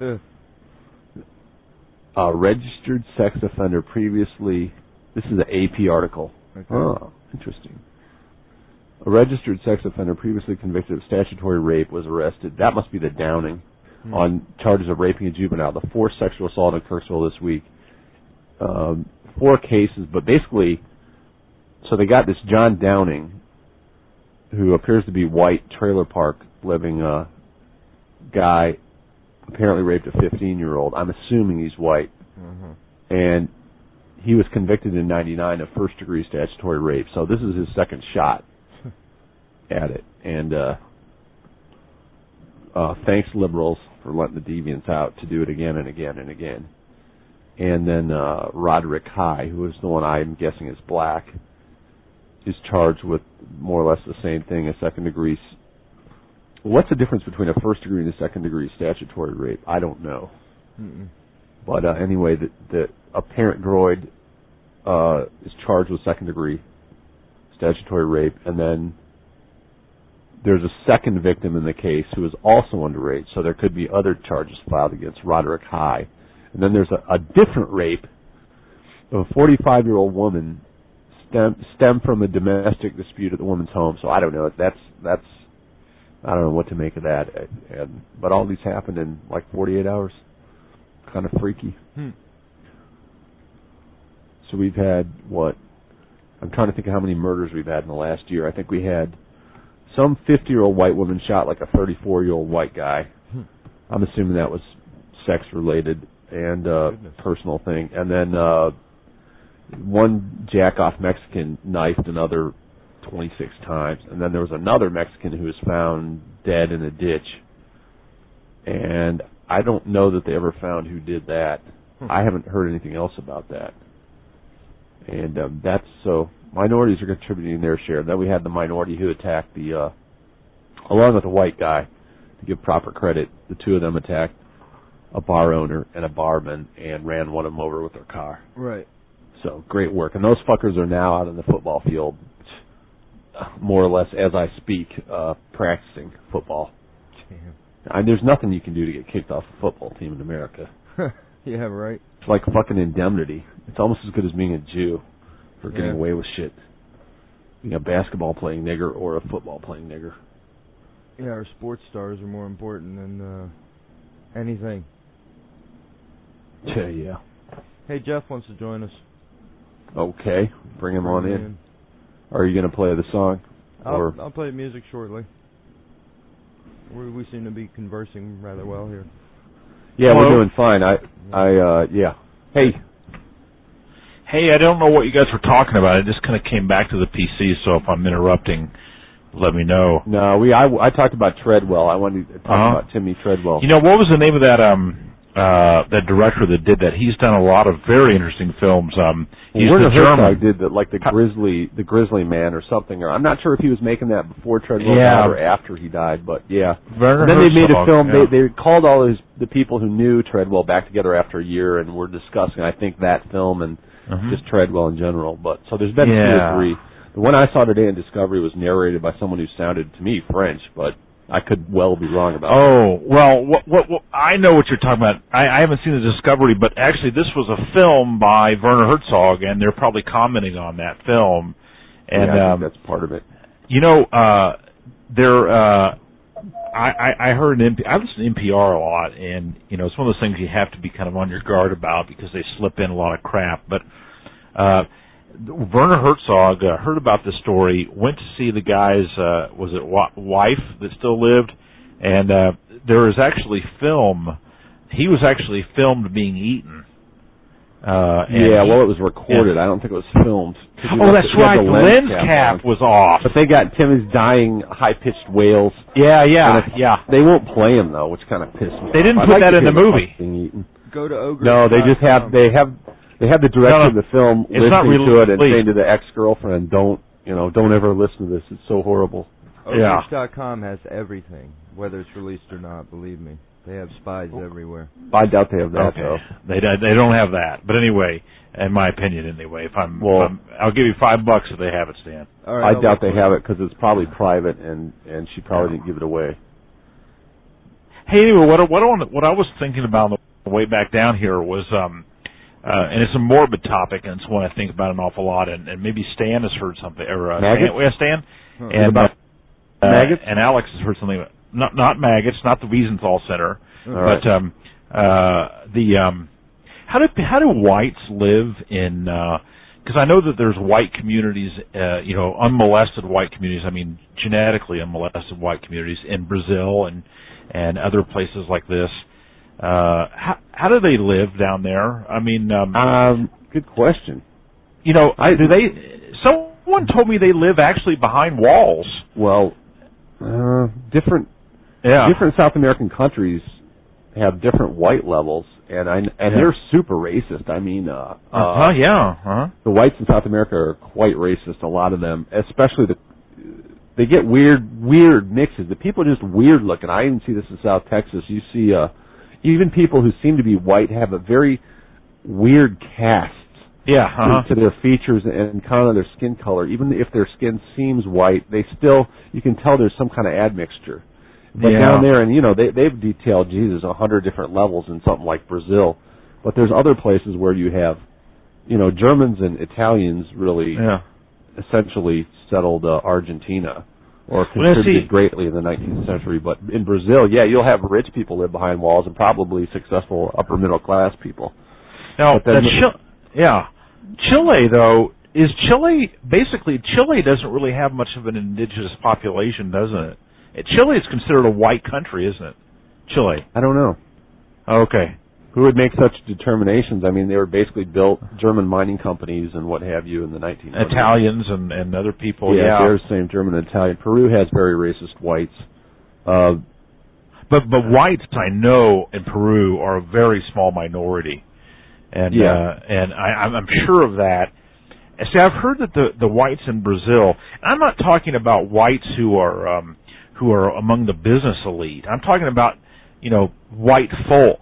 A registered sex offender previously... This is an A P article. Okay. Oh, interesting. A registered sex offender previously convicted of statutory rape was arrested. That must be the Downing. Hmm. On charges of raping a juvenile. The fourth sexual assault in Kirksville this week. Um, four cases, but basically... So they got this John Downing, who appears to be white, trailer park living uh, guy, apparently raped a fifteen-year-old. I'm assuming he's white. Mm-hmm. And he was convicted in ninety-nine of first-degree statutory rape. So this is his second shot at it. And uh, uh, thanks, liberals. for letting the deviants out to do it again and again and again. And then uh, Roderick High, who is the one I'm guessing is black, is charged with more or less the same thing, a second degree. What's the difference between a first degree and a second degree statutory rape? I don't know. Mm-mm. But uh, anyway, the, the a parent droid uh, is charged with second degree statutory rape, and then there's a second victim in the case who is also underage, so there could be other charges filed against Roderick High. And then there's a, a different rape of a forty-five-year-old woman stem, stemmed from a domestic dispute at the woman's home. So I don't know. That's that's I don't know what to make of that. And, but all these happened in like forty-eight hours. Kind of freaky. Hmm. So we've had what? I'm trying to think of how many murders we've had in the last year. I think we had some fifty-year-old white woman shot like a thirty-four-year-old white guy. Hmm. I'm assuming that was sex-related and uh, personal thing. And then uh, one jack-off Mexican knifed another twenty-six times. And then there was another Mexican who was found dead in a ditch. And I don't know that they ever found who did that. Hmm. I haven't heard anything else about that. And um, that's so minorities are contributing their share. Then we had the minority who attacked the, uh, along with the white guy, to give proper credit, the two of them attacked a bar owner and a barman and ran one of them over with their car. Right. So great work. And those fuckers are now out on the football field, more or less as I speak, uh, practicing football. Damn. And there's nothing you can do to get kicked off a football team in America. Yeah, right. It's like fucking indemnity. It's almost as good as being a Jew for getting yeah. away with shit. Being a basketball playing nigger or a football playing nigger. Yeah, our sports stars are more important than uh, anything. Yeah, yeah. Hey, Jeff wants to join us. Okay, bring him bring on him in. in. Are you going to play the song? I'll, or I'll play music shortly. We, we seem to be conversing rather well here. Yeah, Hello? we're doing fine. I, I, uh, yeah. Hey. Hey, I don't know what you guys were talking about. It just kind of came back to the P C, so if I'm interrupting, let me know. No, we, I, I talked about Treadwell. I wanted to talk uh-huh. about Timmy Treadwell. You know, what was the name of that, um, uh, that director that did that? He's done a lot of very interesting films. Um, he's Werner the German. Herzog did the, like the Grizzly, the Grizzly Man or something. Or I'm not sure if he was making that before Treadwell yeah. died or after he died, but yeah. Werner and then Herzog, they made a film. Yeah. They they called all his, the people who knew Treadwell back together after a year, and were discussing, I think, that film and mm-hmm. just Treadwell in general. But so there's been yeah. two or three. The one I saw today in Discovery was narrated by someone who sounded to me French, but I could well be wrong about oh, that. well, what, what, what, I know what you're talking about. I, I haven't seen the Discovery, but actually this was a film by Werner Herzog, and they're probably commenting on that film. And yeah, I um, think that's part of it. You know, uh, there. Uh, I, I, I heard an N P R, I listen to N P R a lot, and you know, it's one of those things you have to be kind of on your guard about because they slip in a lot of crap. But uh, Werner Herzog uh, heard about this story, went to see the guy's, uh, was it wa- wife that still lived, and uh, there was actually film. He was actually filmed being eaten. Uh, yeah, he, well, it was recorded. Yeah. I don't think it was filmed. Oh, that's right. The lens, lens cap, cap was off. But they got Timmy's dying, high-pitched wails. Yeah, yeah, yeah. They won't play him though, which kind of pisses me off. They didn't I'd put like that in the movie. Go to Ogre. No, they just have they have they have the director no, no, of the film listening to it and saying to the ex-girlfriend, "Don't you know? Don't ever listen to this. It's so horrible." Ogre dot com has everything, whether it's released or not. Believe me, they have spies everywhere. I doubt they have that okay. though. They they don't have that. But anyway, in my opinion, anyway, if I'm, well, if I'm I'll give you five bucks if they have it, Stan. All right, I I'll doubt they have it because it's probably private, and and she probably didn't give it away. Hey, anyway, what what I want, what I was thinking about on the way back down here was, um, uh, and it's a morbid topic, and it's one I think about an awful lot, and, and maybe Stan has heard something, or uh, maggots? Stan, yeah, Stan, huh. and about uh, maggots, and Alex has heard something. About, not not maggots, not the Wiesenthal Center, All but right. um, uh, the um, how do how do whites live in? Because uh, I know that there's white communities, uh, you know, unmolested white communities. I mean, genetically unmolested white communities in Brazil and. and other places like this. Uh, how, how do they live down there? I mean, um, um, good question. You know, I, do they? Someone told me they live actually behind walls. Well, uh, different, yeah. different South American countries have different white levels, and I and Yeah. they're super racist. I mean, uh, Uh huh. uh, Yeah. Uh-huh. the whites in South America are quite racist. A lot of them, especially the, they get weird, weird mixes. The people are just weird looking. I even see this in South Texas. You see, uh, even people who seem to be white have a very weird cast Yeah. Uh-huh. to, to their features and kind of their skin color. Even if their skin seems white, they still, you can tell there's some kind of admixture. But Yeah. down there, and you know, they, they've detailed, Jesus, a hundred different levels in something like Brazil. But there's other places where you have, you know, Germans and Italians really Yeah. essentially settled uh, Argentina or Well, let's contributed see. greatly in the nineteenth century. But in Brazil, yeah, you'll have rich people live behind walls and probably successful upper middle class people. Now, But then- uh, Chile, yeah, Chile though is Chile basically Chile doesn't really have much of an indigenous population, doesn't it? Uh, Chile is considered a white country, isn't it? Chile. I don't know. Okay. Who would make such determinations? I mean, they were basically built German mining companies and what have you in the nineteen hundreds. Italians and, and other people. Yeah, Yeah. they're the same, German and Italian. Peru has very racist whites. Uh, But but whites I know in Peru are a very small minority, and Yeah. uh, and I, I'm I'm sure of that. And see, I've heard that the the whites in Brazil. And I'm not talking about whites who are um, who are among the business elite. I'm talking about you know white folk,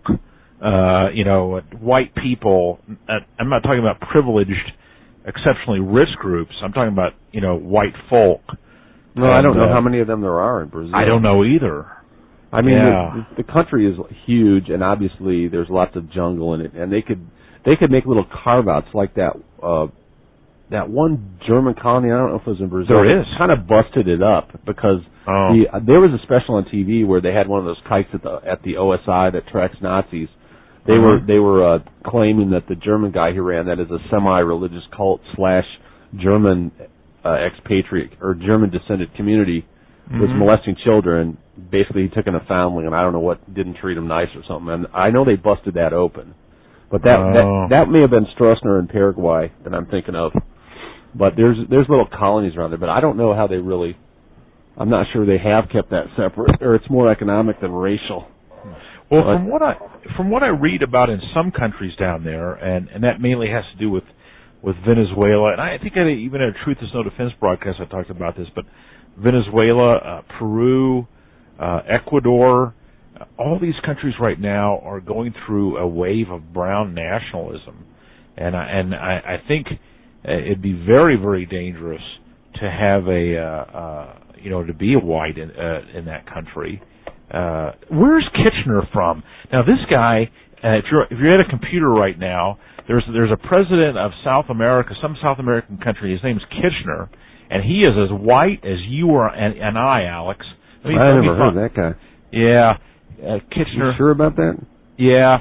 uh, you know white people. Uh, I'm not talking about privileged, exceptionally rich groups. I'm talking about you know white folk. no, I don't And, know uh, how many of them there are in Brazil. I don't know either. I mean, Yeah. the, the country is huge, and obviously there's lots of jungle in it, and they could they could make little carve outs like that. Uh, that one German colony, I don't know if it was in Brazil. There is. Kind of busted it up because Oh. the, uh, there was a special on T V where they had one of those kites at the at the O S I that tracks Nazis. They Uh-huh. were they were uh, claiming that the German guy who ran that is a semi-religious cult slash German uh, expatriate or German descended community was Mhm. molesting children. Basically, he took in a foundling, and I don't know what didn't treat him nice or something. And I know they busted that open, but that Oh. that, that may have been Stroessner in Paraguay that I'm thinking of. But there's there's little colonies around there, but I don't know how they really. I'm not sure they have kept that separate, or it's more economic than racial. Well, But- from what I from what I read about in some countries down there, and and that mainly has to do with with Venezuela, and I think I even in a Truth Is No Defense broadcast I talked about this, but Venezuela, uh, Peru, uh, Ecuador, uh, all these countries right now are going through a wave of brown nationalism, and I, and I, I think uh, it'd be very very dangerous to have a uh, uh, you know to be a white in uh, in that country. Uh, where's Kitchener from? Now, this guy, uh, if you're if you're at a computer right now, there's there's a president of South America, some South American country. His name's Kitchener, and he is as white as you are and, and I, Alex. Let me- I let me never heard find- of that guy. Yeah, uh, Kitchener. You sure about that? Yeah.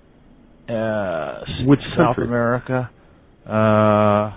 Uh, Which South country? America? Uh,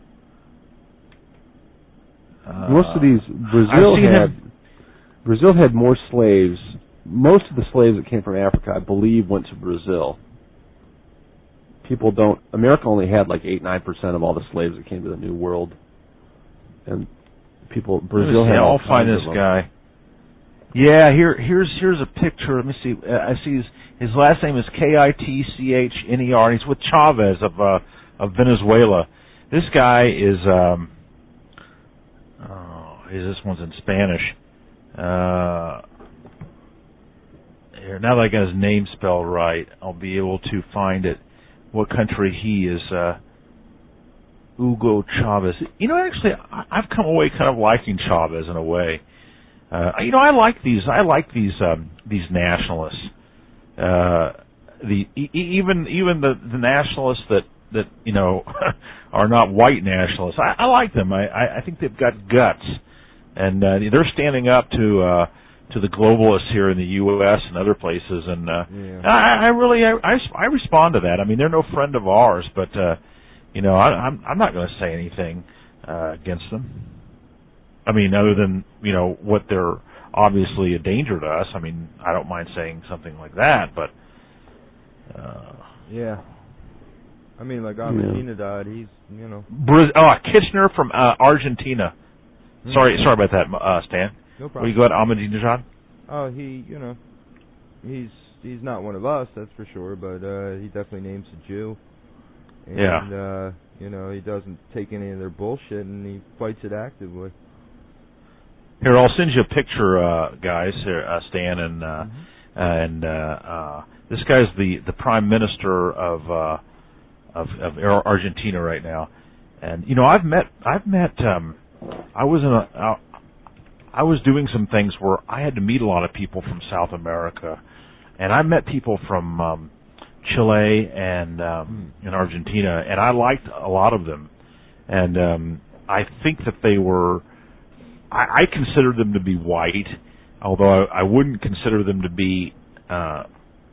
uh, Most of these Brazil I've seen had him- Brazil had more slaves. Most of the slaves that came from Africa, I believe, went to Brazil. People don't. America only had like eight, nine percent of all the slaves that came to the New World, and people Brazil Let me see, had. all I'll find kinds this of them. guy. Yeah, here here's here's a picture. Let me see. Uh, I see his his last name is K I T C H N E R, and he's with Chavez of uh, of Venezuela. This guy is um oh, this one's in Spanish. Uh, here, now that I got his name spelled right, I'll be able to find it. What country he is? Uh, Hugo Chavez. You know, actually, I, I've come away kind of liking Chavez in a way. Uh, you know, I like these. I like these um, these nationalists. Uh, the e- even even the, the nationalists that that you know are not white nationalists. I, I like them. I, I, I think they've got guts, and uh, they're standing up to uh, to the globalists here in the U S and other places. And uh, Yeah. I, I really I, I, I respond to that. I mean, they're no friend of ours, but uh, you know, I, I'm I'm not going to say anything uh, against them. I mean, other than, you know, what they're obviously a danger to us. I mean, I don't mind saying something like that, but... Uh, Yeah. I mean, like Ahmadinejad, he's, you know. Braz- oh, Kitchener from uh, Argentina. Hmm. Sorry sorry about that, uh, Stan. No Will problem. you go at Ahmadinejad? Oh, he, you know, he's he's not one of us, that's for sure. But uh, he definitely names a Jew. And, yeah. uh, you know, he doesn't take any of their bullshit, and he fights it actively. Here, I'll send you a picture, uh, guys, here, uh, Stan, and uh, mm-hmm. uh, and uh, uh, this guy's the, the prime minister of, uh, of of Argentina right now. And you know, I've met I've met um, I was in a uh, I was doing some things where I had to meet a lot of people from South America, and I met people from um, Chile and um, mm. in Argentina, and I liked a lot of them, and um, I think that they were. I, I consider them to be white, although I, I wouldn't consider them to be uh,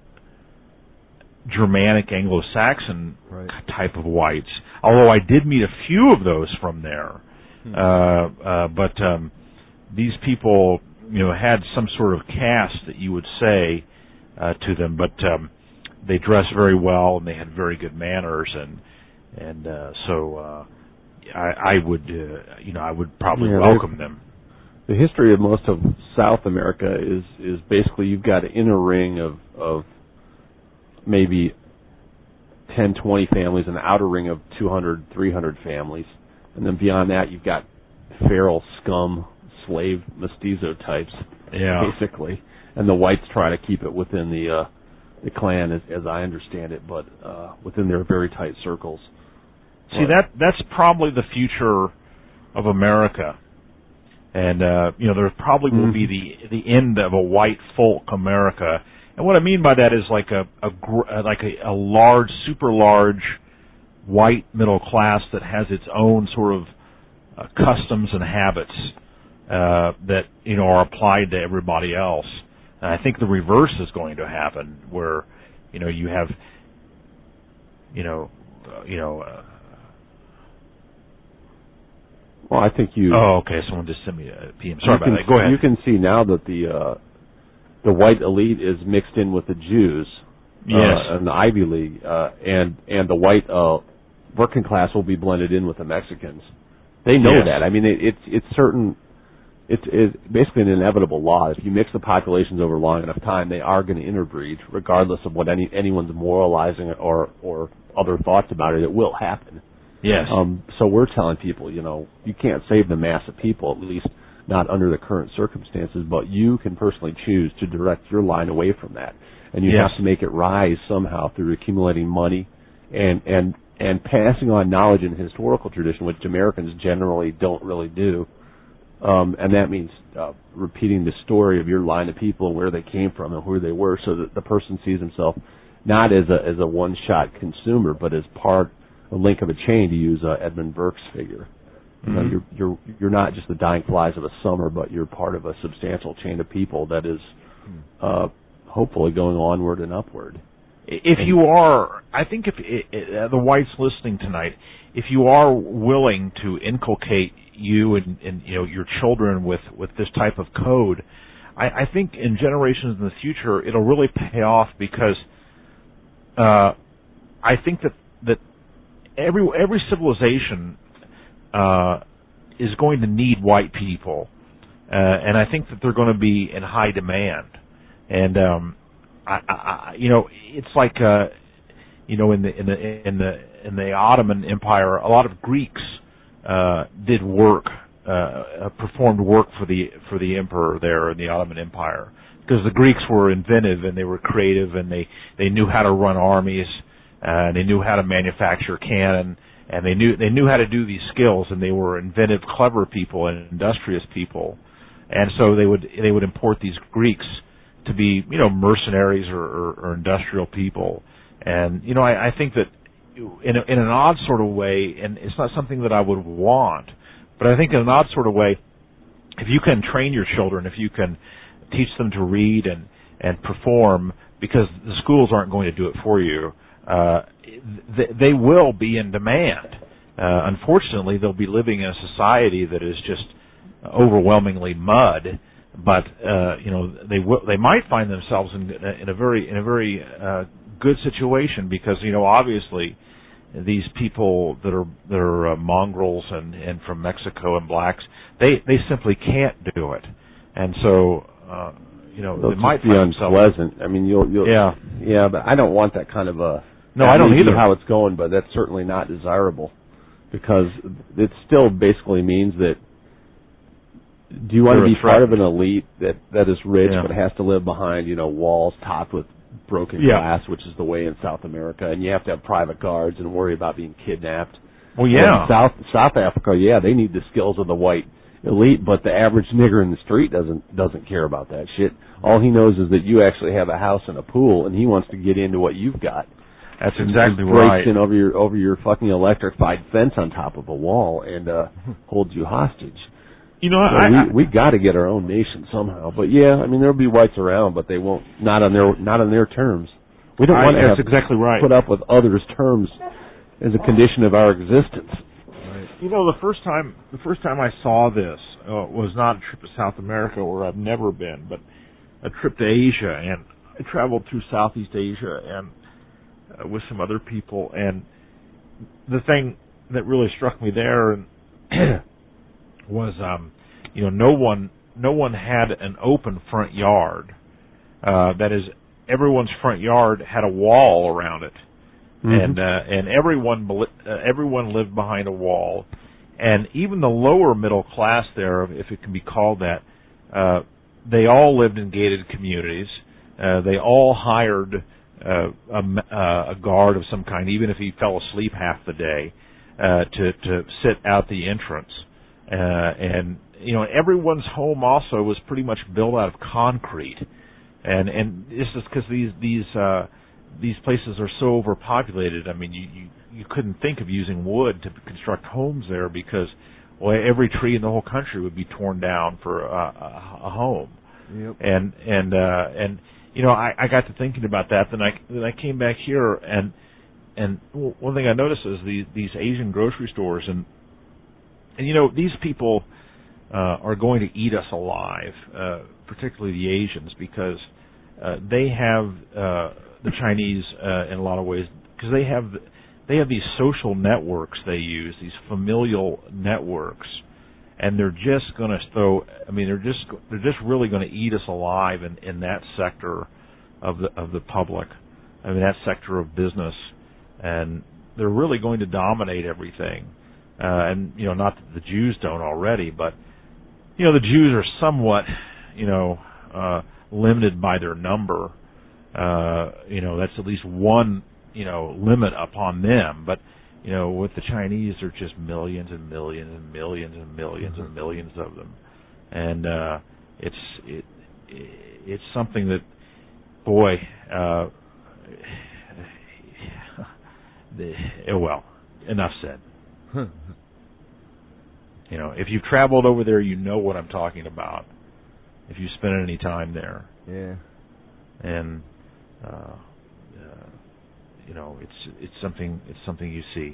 Germanic Anglo-Saxon right. type of whites. Although I did meet a few of those from there, hmm. uh, uh, but um, these people, you know, had some sort of caste that you would say uh, to them, but um, they dressed very well and they had very good manners, and and uh, so uh, I, I would, uh, you know, I would probably yeah, welcome them. The history of most of South America is is basically you've got an inner ring of of maybe ten, twenty families, an outer ring of two hundred, three hundred families, and then beyond that you've got feral scum, slave mestizo types, yeah. basically, and the whites try to keep it within the uh, the clan, as, as I understand it, but uh, within their very tight circles. See, but that that's probably the future of America. And, uh, you know, there probably will be the the end of a white folk America. And what I mean by that is like a, a like a, a large, super large white middle class that has its own sort of uh, customs and habits uh, that, you know, are applied to everybody else. And I think the reverse is going to happen, where, you know, you have, you know, uh, you know. Uh, Well, I think you. Oh, okay. Someone just sent me a P M. Sorry about can, that. Go ahead. You can see now that the uh, the white elite is mixed in with the Jews, yes, uh, and the Ivy League, uh, and and the white uh, working class will be blended in with the Mexicans. They know yes. that. I mean, it, it's it's certain. It's, it's basically an inevitable law. If you mix the populations over long enough time, they are going to interbreed, regardless of what any anyone's moralizing or or other thoughts about it. It will happen. Yes. Um, so we're telling people, you know, you can't save the mass of people, at least not under the current circumstances, but you can personally choose to direct your line away from that. And you yes. have to make it rise somehow through accumulating money and, and, and passing on knowledge and historical tradition, which Americans generally don't really do. Um, and that means uh, repeating the story of your line of people and where they came from and who they were, so that the person sees himself not as a, as a one-shot consumer, but as part a link of a chain, to use uh, Edmund Burke's figure. Mm-hmm. You know, you're you're you're not just the dying flies of a summer, but you're part of a substantial chain of people that is uh, hopefully going onward and upward. If and, you are, I think if it, it, the whites listening tonight, if you are willing to inculcate you and, and you know your children with, with this type of code, I, I think in generations in the future it'll really pay off, because uh, I think that that. Every every civilization uh, is going to need white people, uh, and I think that they're going to be in high demand. And um, I, I, you know, it's like uh, you know, in the in the in the in the Ottoman Empire, a lot of Greeks uh, did work, uh, performed work for the for the emperor there in the Ottoman Empire, because the Greeks were inventive and they were creative, and they they knew how to run armies. Uh, they knew how to manufacture cannon, and they knew they knew how to do these skills, and they were inventive, clever people and industrious people, and so they would they would import these Greeks to be, you know, mercenaries or, or, or industrial people, and you know I, I think that in a, in an odd sort of way, and it's not something that I would want, but I think in an odd sort of way, if you can train your children, if you can teach them to read and and perform, because the schools aren't going to do it for you. Uh, th- they will be in demand. Uh, unfortunately, they'll be living in a society that is just overwhelmingly mud. But uh, you know, they will, they might find themselves in, in a very in a very uh, good situation, because you know, obviously, these people that are that are uh, mongrels and, and from Mexico and blacks, they they simply can't do it. And so, uh, you know, They'll they might be find themselves. unpleasant. I mean, you'll, you'll, Yeah. yeah, but I don't want that kind of a. No, I don't either. How it's going, but that's certainly not desirable, because it still basically means that. Do you want They're to be a part threat. of an elite that that is rich Yeah. but has to live behind, you know, walls topped with broken Yeah. glass, which is the way in South America, and you have to have private guards and worry about being kidnapped? Well, yeah. Well, South South Africa, yeah, they need the skills of the white elite, but the average nigger in the street doesn't doesn't care about that shit. All he knows is that you actually have a house and a pool, and he wants to get into what you've got. That's exactly breaks right. in over your over your fucking electrified fence on top of a wall and uh, holds you hostage. You know, So I, I, we we got to get our own nation somehow. But yeah, I mean there'll be whites around, but they won't not on their not on their terms. We don't I, want to that's have exactly right. put up with others' terms as a condition of our existence. You know, the first time the first time I saw this uh, was not a trip to South America, where I've never been, but a trip to Asia, and I traveled through Southeast Asia and uh, with some other people, and the thing that really struck me there and was, um, you know, no one no one had an open front yard. Uh, that is, everyone's front yard had a wall around it. Mm-hmm. And uh, and everyone uh, everyone lived behind a wall, and even the lower middle class there, if it can be called that, uh, they all lived in gated communities. Uh, they all hired uh, a, a guard of some kind, even if he fell asleep half the day, uh, to to sit out the entrance. Uh, and you know, everyone's home also was pretty much built out of concrete, and and this is because these these uh, these places are so overpopulated. I mean, you, you, you couldn't think of using wood to construct homes there because, well, every tree in the whole country would be torn down for a, a, a home. Yep. And and uh, and you know, I, I got to thinking about that. Then I then I came back here, and and one thing I noticed is these these Asian grocery stores, and and you know, these people uh, are going to eat us alive, uh, particularly the Asians, because uh, they have. Uh, the Chinese, uh, in a lot of ways, because they have they have these social networks they use, these familial networks, and they're just going to throw. I mean, they're just they're just really going to eat us alive in, in that sector of the of the public. I mean, that sector of business, and they're really going to dominate everything. Uh, and you know, not that the Jews don't already, but you know, the Jews are somewhat, you know, uh, limited by their number. Uh, you know, that's at least one, you know, limit upon them. But, you know, with the Chinese, there are just millions and millions and millions and millions mm-hmm. and millions of them. And uh, it's it, it's something that, boy, uh, the, well, enough said. You know, if you've traveled over there, you know what I'm talking about. If you spent any time there. Yeah. And Uh, uh, you know, it's it's something it's something you see,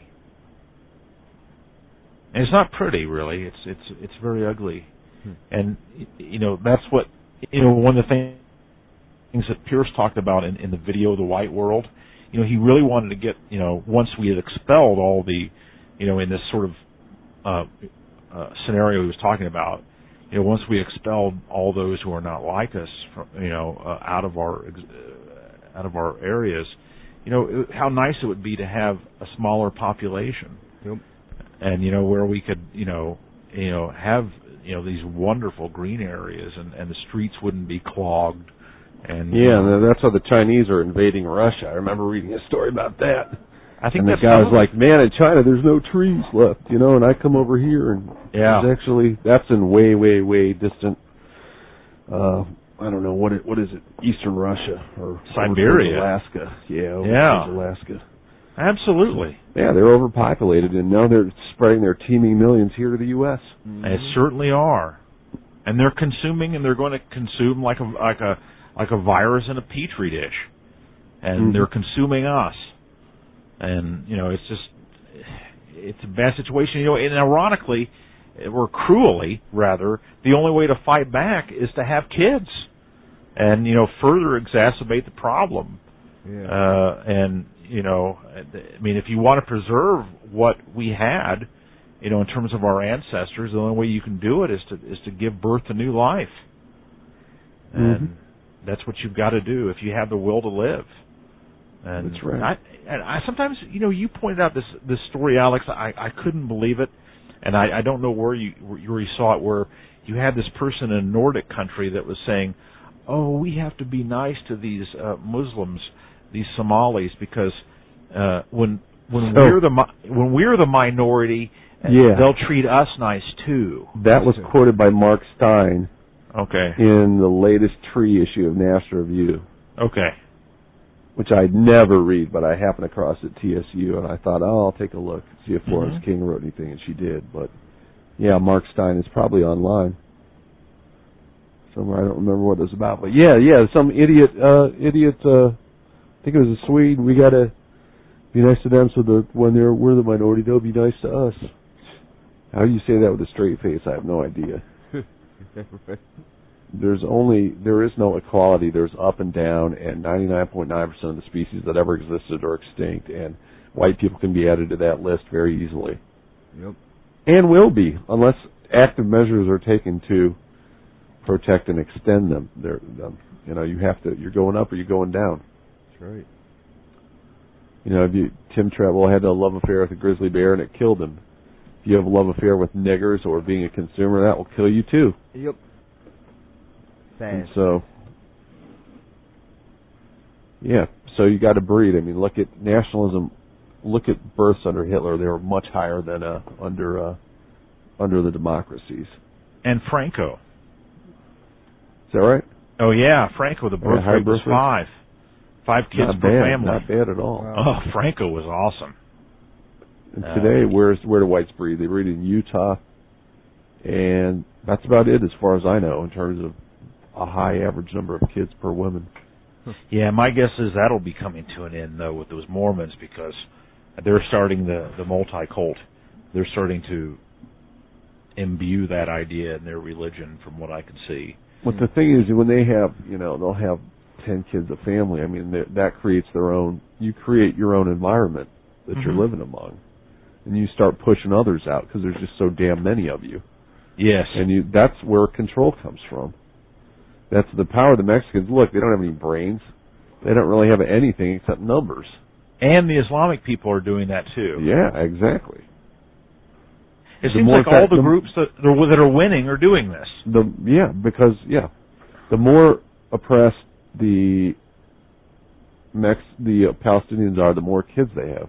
and it's not pretty, really. It's it's it's very ugly, hmm. and you know that's what you know. One of the things that Pierce talked about in, in the video, The White World, you know, he really wanted to get you know once we had expelled all the, you know, in this sort of uh, uh, scenario he was talking about. You know, once we expelled all those who are not like us, from, you know, uh, out of our uh, out of our areas, you know, it, how nice it would be to have a smaller population, yep. and you know, where we could, you know, you know, have you know these wonderful green areas, and, and the streets wouldn't be clogged. And yeah, you know, that's how the Chinese are invading Russia. I remember reading a story about that. I think and the that's guy was like, "Man, in China, there's no trees left, you know." And I come over here, and yeah, there's actually that's in way, way, way distant. Uh, I don't know what it what is it, Eastern Russia or Siberia, Alaska, yeah, over yeah, Alaska. Absolutely. Yeah, they're overpopulated, and now they're spreading their teeming millions here to the U S Mm-hmm. They certainly are, and they're consuming, and they're going to consume like a like a like a virus in a petri dish, and mm-hmm. they're consuming us. And, you know, it's just, it's a bad situation. You know, and ironically, or cruelly, rather, the only way to fight back is to have kids and, you know, further exacerbate the problem. Yeah. Uh, and, you know, I mean, if you want to preserve what we had, you know, in terms of our ancestors, the only way you can do it is to is to give birth to new life. And, that's what you've got to do if you have the will to live. And that's right. I, and I sometimes, you know, you pointed out this this story, Alex. I, I couldn't believe it, and I, I don't know where you where you saw it. Where you had this person in a Nordic country that was saying, "Oh, we have to be nice to these uh, Muslims, these Somalis, because uh, when when so, we're the when we're the minority, yeah. they'll treat us nice too." That was quoted by Mark Stein. Okay. In the latest Tree issue of National Review. Okay. Which I'd never read, but I happened across it at T S U, and I thought, oh, I'll take a look, see if Florence mm-hmm. King wrote anything, and she did. But, yeah, Mark Stein is probably online somewhere. I don't remember what it was about. But, yeah, yeah, some idiot, uh, idiot, uh, I think it was a Swede. We got to be nice to them so that when they're, we're the minority, they'll be nice to us. How do you say that with a straight face? I have no idea. There's only, there is no equality. There's up and down, and ninety-nine point nine percent of the species that ever existed are extinct, and white people can be added to that list very easily. Yep. And will be, unless active measures are taken to protect and extend them. They're, them. You know, you have to, you're going up or you're going down. That's right. You know, if you, Tim Travel had a love affair with a grizzly bear and it killed him. If you have a love affair with niggers or being a consumer, that will kill you too. Yep. And so, yeah, so you got to breed. I mean, look at nationalism. Look at births under Hitler; they were much higher than uh, under uh, under the democracies. And Franco. Is that right? Oh yeah, Franco. The birth yeah, rate was five, five kids not per bad, family. Not bad at all. Wow. Oh, Franco was awesome. And uh, today, where's where do whites breed? They breed in Utah, and that's about it as far as I know in terms of a high average number of kids per woman. Yeah, my guess is that'll be coming to an end, though, with those Mormons, because they're starting the, the multi-cult. They're starting to imbue that idea in their religion, from what I can see. But the thing is, when they have, you know, they'll have ten kids a family, I mean, that creates their own, you create your own environment that mm-hmm. you're living among. And you start pushing others out, because there's just so damn many of you. Yes. And you, that's where control comes from. That's the power of the Mexicans. Look, they don't have any brains. They don't really have anything except numbers. And the Islamic people are doing that too. Yeah, exactly. It the seems like all the, the groups that are, that are winning are doing this. The yeah, because yeah, the more oppressed the Mex the uh, Palestinians are, the more kids they have.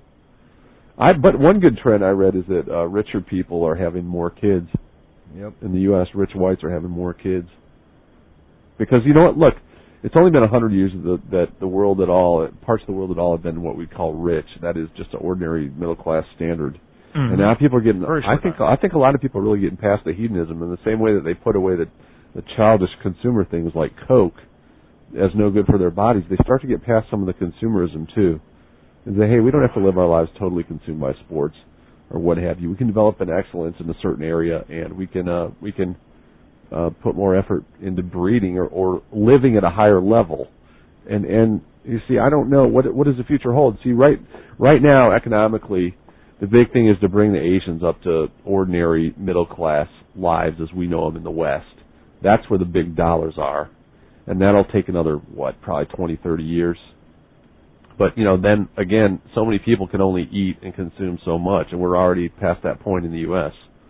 I but one good trend I read is that uh, richer people are having more kids. Yep. In the U S, rich whites are having more kids. Because, you know what, look, it's only been a hundred years that, that the world at all, parts of the world at all have been what we call rich. That is just an ordinary middle-class standard. Mm-hmm. And now people are getting, I think I think a lot of people are really getting past the hedonism in the same way that they put away the, the childish consumer things like Coke as no good for their bodies. They start to get past some of the consumerism, too. And say, hey, we don't have to live our lives totally consumed by sports or what have you. We can develop an excellence in a certain area, and we can, uh, we can, Uh, put more effort into breeding or, or living at a higher level, and and you see, I don't know what what does the future hold. See, right right now, economically, the big thing is to bring the Asians up to ordinary middle class lives as we know them in the West. That's where the big dollars are, and that'll take another what, probably twenty, thirty years. But you know, then again, so many people can only eat and consume so much, and we're already past that point in the U S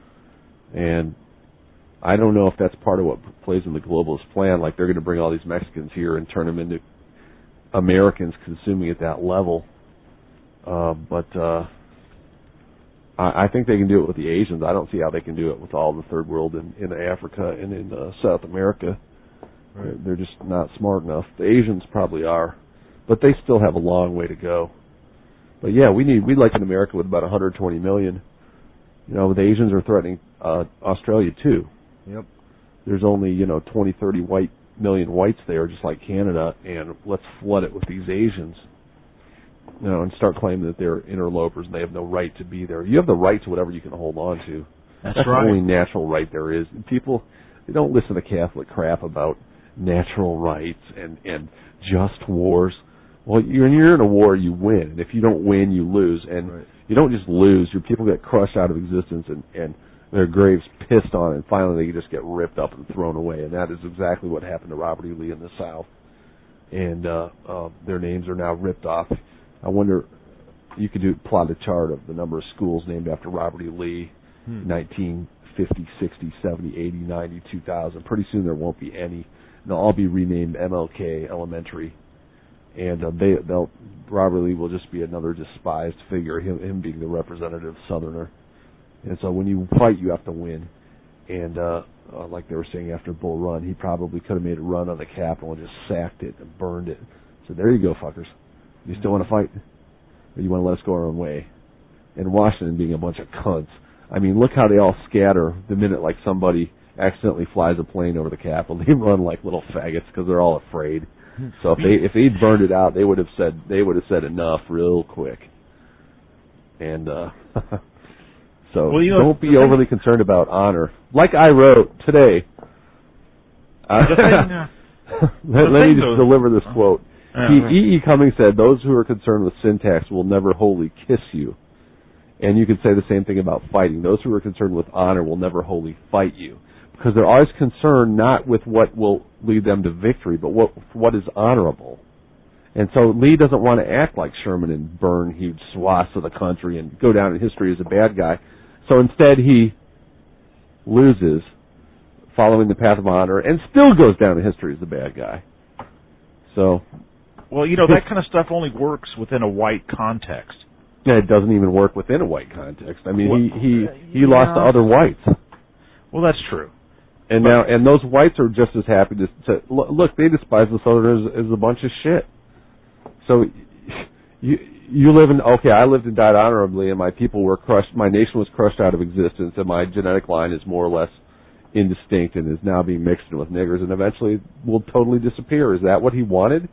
And I don't know if that's part of what plays in the globalist plan, like they're going to bring all these Mexicans here and turn them into Americans consuming at that level. Uh, but uh, I, I think they can do it with the Asians. I don't see how they can do it with all the third world in, in Africa and in uh, South America. Right. They're, they're just not smart enough. The Asians probably are, but they still have a long way to go. But yeah, we need we'd like an America with about one hundred twenty million. You know, the Asians are threatening uh, Australia too. Yep. There's only, you know, twenty, thirty white million whites there, just like Canada, and let's flood it with these Asians. You know, and start claiming that they're interlopers and they have no right to be there. You have the right to whatever you can hold on to. That's, That's right. the only natural right there is. And people, they don't listen to Catholic crap about natural rights and, and just wars. Well, you're, you're in a war, you win. And if you don't win, you lose. And right. you don't just lose. Your people get crushed out of existence and, and their graves pissed on, and finally they just get ripped up and thrown away. And that is exactly what happened to Robert E. Lee in the South. And uh, uh, their names are now ripped off. I wonder, you could do plot a chart of the number of schools named after Robert E. Lee, hmm. nineteen fifty, sixty, seventy, eighty, ninety, two thousand. Pretty soon there won't be any. And they'll all be renamed M L K Elementary. And uh, they, they'll, Robert Lee will just be another despised figure, him, him being the representative Southerner. And so when you fight, you have to win. And uh, uh, like they were saying after Bull Run, he probably could have made a run on the Capitol and just sacked it and burned it. So there you go, fuckers. You still want to fight? Or you want to let us go our own way? And Washington being a bunch of cunts. I mean, look how they all scatter the minute like somebody accidentally flies a plane over the Capitol. They run like little faggots because they're all afraid. So if they if they'd burned it out, they would have said they would have said enough real quick. And uh, so well, you know, don't be overly thing, concerned about honor. Like I wrote today. Uh, thing, uh, let, let me just goes, deliver this quote. Uh, he, E. E. Cummings said, "Those who are concerned with syntax will never wholly kiss you." And you could say the same thing about fighting. Those who are concerned with honor will never wholly fight you. Because they're always concerned not with what will lead them to victory, but what what is honorable. And so Lee doesn't want to act like Sherman and burn huge swaths of the country and go down in history as a bad guy. So instead he loses following the path of honor and still goes down in history as a bad guy. So, well, you know, that kind of stuff only works within a white context. Yeah, it doesn't even work within a white context. I mean, well, he he, he yeah. lost to other whites. Well, that's true. And but, now, and those whites are just as happy to, to look. They despise the Southerners as, as a bunch of shit. So, you you live in okay. I lived and died honorably, and my people were crushed. My nation was crushed out of existence, and my genetic line is more or less indistinct and is now being mixed in with niggers, and eventually will totally disappear. Is that what he wanted?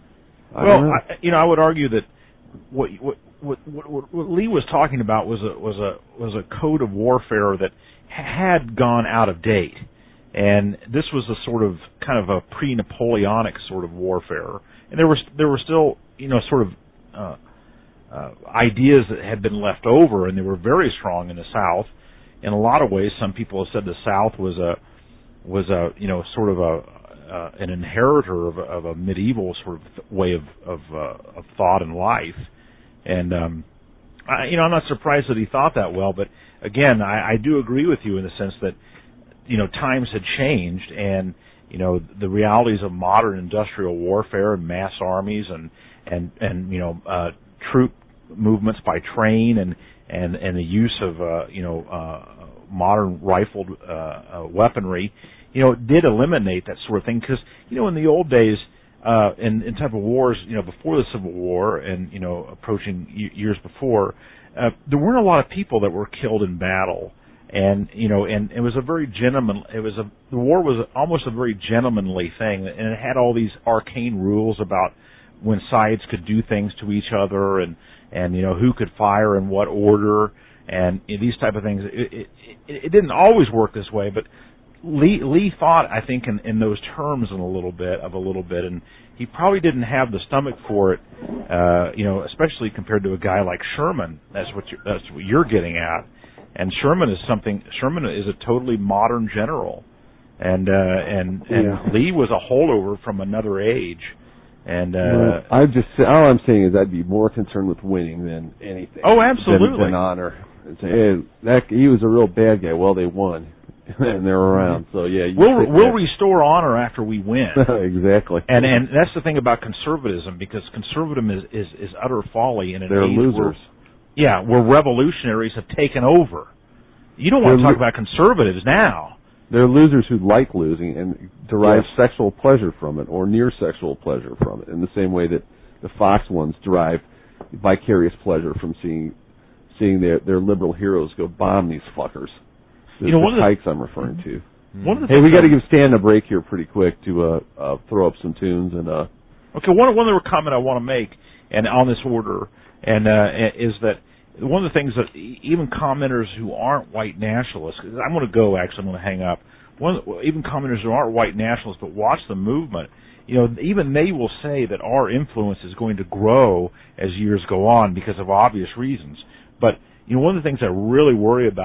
I well, don't know. I, you know, I would argue that what what what what, what Lee was talking about was a was a was a code of warfare that had gone out of date. And this was a sort of kind of a pre-Napoleonic sort of warfare, and there was there were still you know sort of uh, uh, ideas that had been left over, and they were very strong in the South. In a lot of ways, some people have said the South was a was a you know sort of a uh, an inheritor of a, of a medieval sort of way of of, uh, of thought and life. And um, I, you know I'm not surprised that he thought that well, but again, I, I do agree with you in the sense that. You know, times had changed, and you know the realities of modern industrial warfare and mass armies, and and and you know uh, troop movements by train, and and and the use of uh, you know uh, modern rifled uh, uh, weaponry, you know, did eliminate that sort of thing. Because you know, in the old days, uh, in in type of wars, you know, before the Civil War, and you know, approaching years before, uh, there weren't a lot of people that were killed in battle. And you know, and it was a very gentleman. It was a the war was almost a very gentlemanly thing, and it had all these arcane rules about when sides could do things to each other, and and you know who could fire in what order, and you know, these type of things. It, it, it, it didn't always work this way, but Lee Lee thought, I think, in, in those terms in a little bit of a little bit, and he probably didn't have the stomach for it. Uh, you know, especially compared to a guy like Sherman. That's what you're, that's what you're getting at. And Sherman is something. Sherman is a totally modern general, and uh, and and yeah. Lee was a holdover from another age. And uh, well, I just all I'm saying is I'd be more concerned with winning than anything. Oh, absolutely. Than, than honor. And say, hey, that he was a real bad guy. Well, they won, and they're around. So yeah, you we'll we'll that. restore honor after we win. Exactly. And and that's the thing about conservatism, because conservatism is is, is utter folly in an they're age losers. Where, Yeah, where revolutionaries have taken over. You don't want they're to talk lo- about conservatives now. They're losers who like losing and derive yes. sexual pleasure from it, or near sexual pleasure from it, in the same way that the Fox ones derive vicarious pleasure from seeing seeing their, their liberal heroes go bomb these fuckers. The, you know, the one tykes the, I'm referring to. One of the hey, we got to give Stan a break here pretty quick to uh, uh, throw up some tunes and. Uh, okay, one one other comment I want to make, and on this order, and uh, is that. One of the things that even commenters who aren't white nationalists, cause I'm going to go actually, I'm going to hang up. One, even commenters who aren't white nationalists but watch the movement, you know, even they will say that our influence is going to grow as years go on because of obvious reasons. But you know, one of the things I really worry about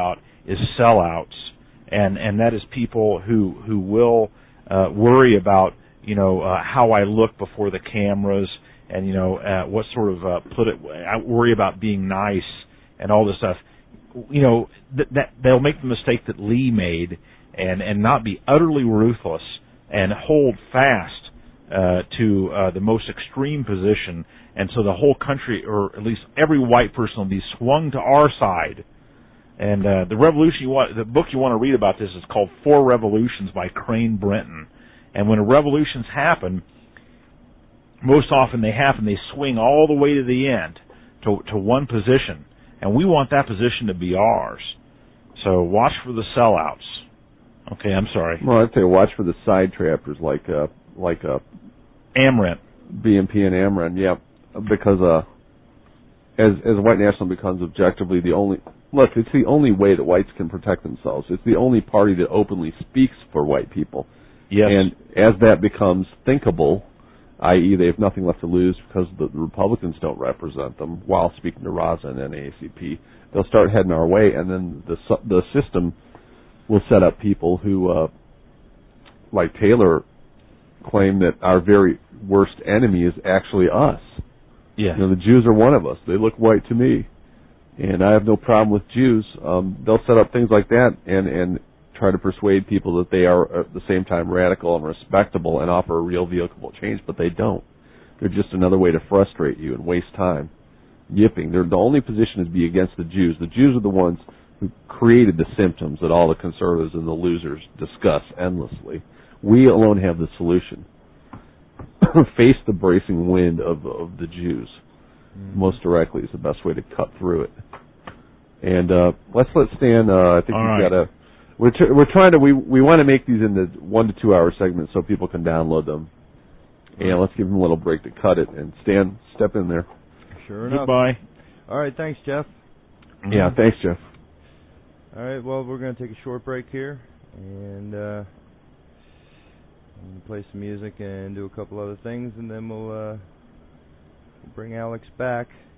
is sellouts, and and that is people who who will uh, worry about you know uh, how I look before the cameras, and you know uh, what sort of uh, politi- I worry about being nice and all this stuff. You know th- that they'll make the mistake that Lee made, and and not be utterly ruthless and hold fast uh, to uh, the most extreme position, and so the whole country, or at least every white person, will be swung to our side. And uh, the revolution you want, the book you want to read about this is called Four Revolutions by Crane Brenton. And when revolutions happen, most often they happen, they swing all the way to the end, to to one position, and we want that position to be ours. So watch for the sellouts. Okay, I'm sorry. Well, I'd say watch for the side trappers like uh like uh Amrent, B M P and Ameren, yeah, because uh as as white national becomes objectively the only look, it's the only way that whites can protect themselves. It's the only party that openly speaks for white people. Yes. And as that becomes thinkable, that is, they have nothing left to lose because the, the Republicans don't represent them. While speaking to Raza and N double A C P, they'll start heading our way, and then the the system will set up people who, uh, like Taylor, claim that our very worst enemy is actually us. Yeah. You know, the Jews are one of us. They look white to me, and I have no problem with Jews. Um, they'll set up things like that and and try to persuade people that they are at the same time radical and respectable and offer a real vehicle change, but they don't. They're just another way to frustrate you and waste time yipping. They're, the only position is to be against the Jews. The Jews are the ones who created the symptoms that all the conservatives and the losers discuss endlessly. We alone have the solution. Face the bracing wind of, of the Jews. Mm. Most directly is the best way to cut through it. And uh, let's let Stan. Uh, I think all we've right. got a. We're tr- we're trying to we we want to make these into one to two hour segments so people can download them. And let's give them a little break to cut it. And Stan, step in there. Sure enough. Goodbye. All right, thanks, Jeff. Mm-hmm. Yeah, thanks, Jeff. All right, well, we're going to take a short break here, and uh, I'm going to play some music and do a couple other things, and then we'll uh, bring Alex back.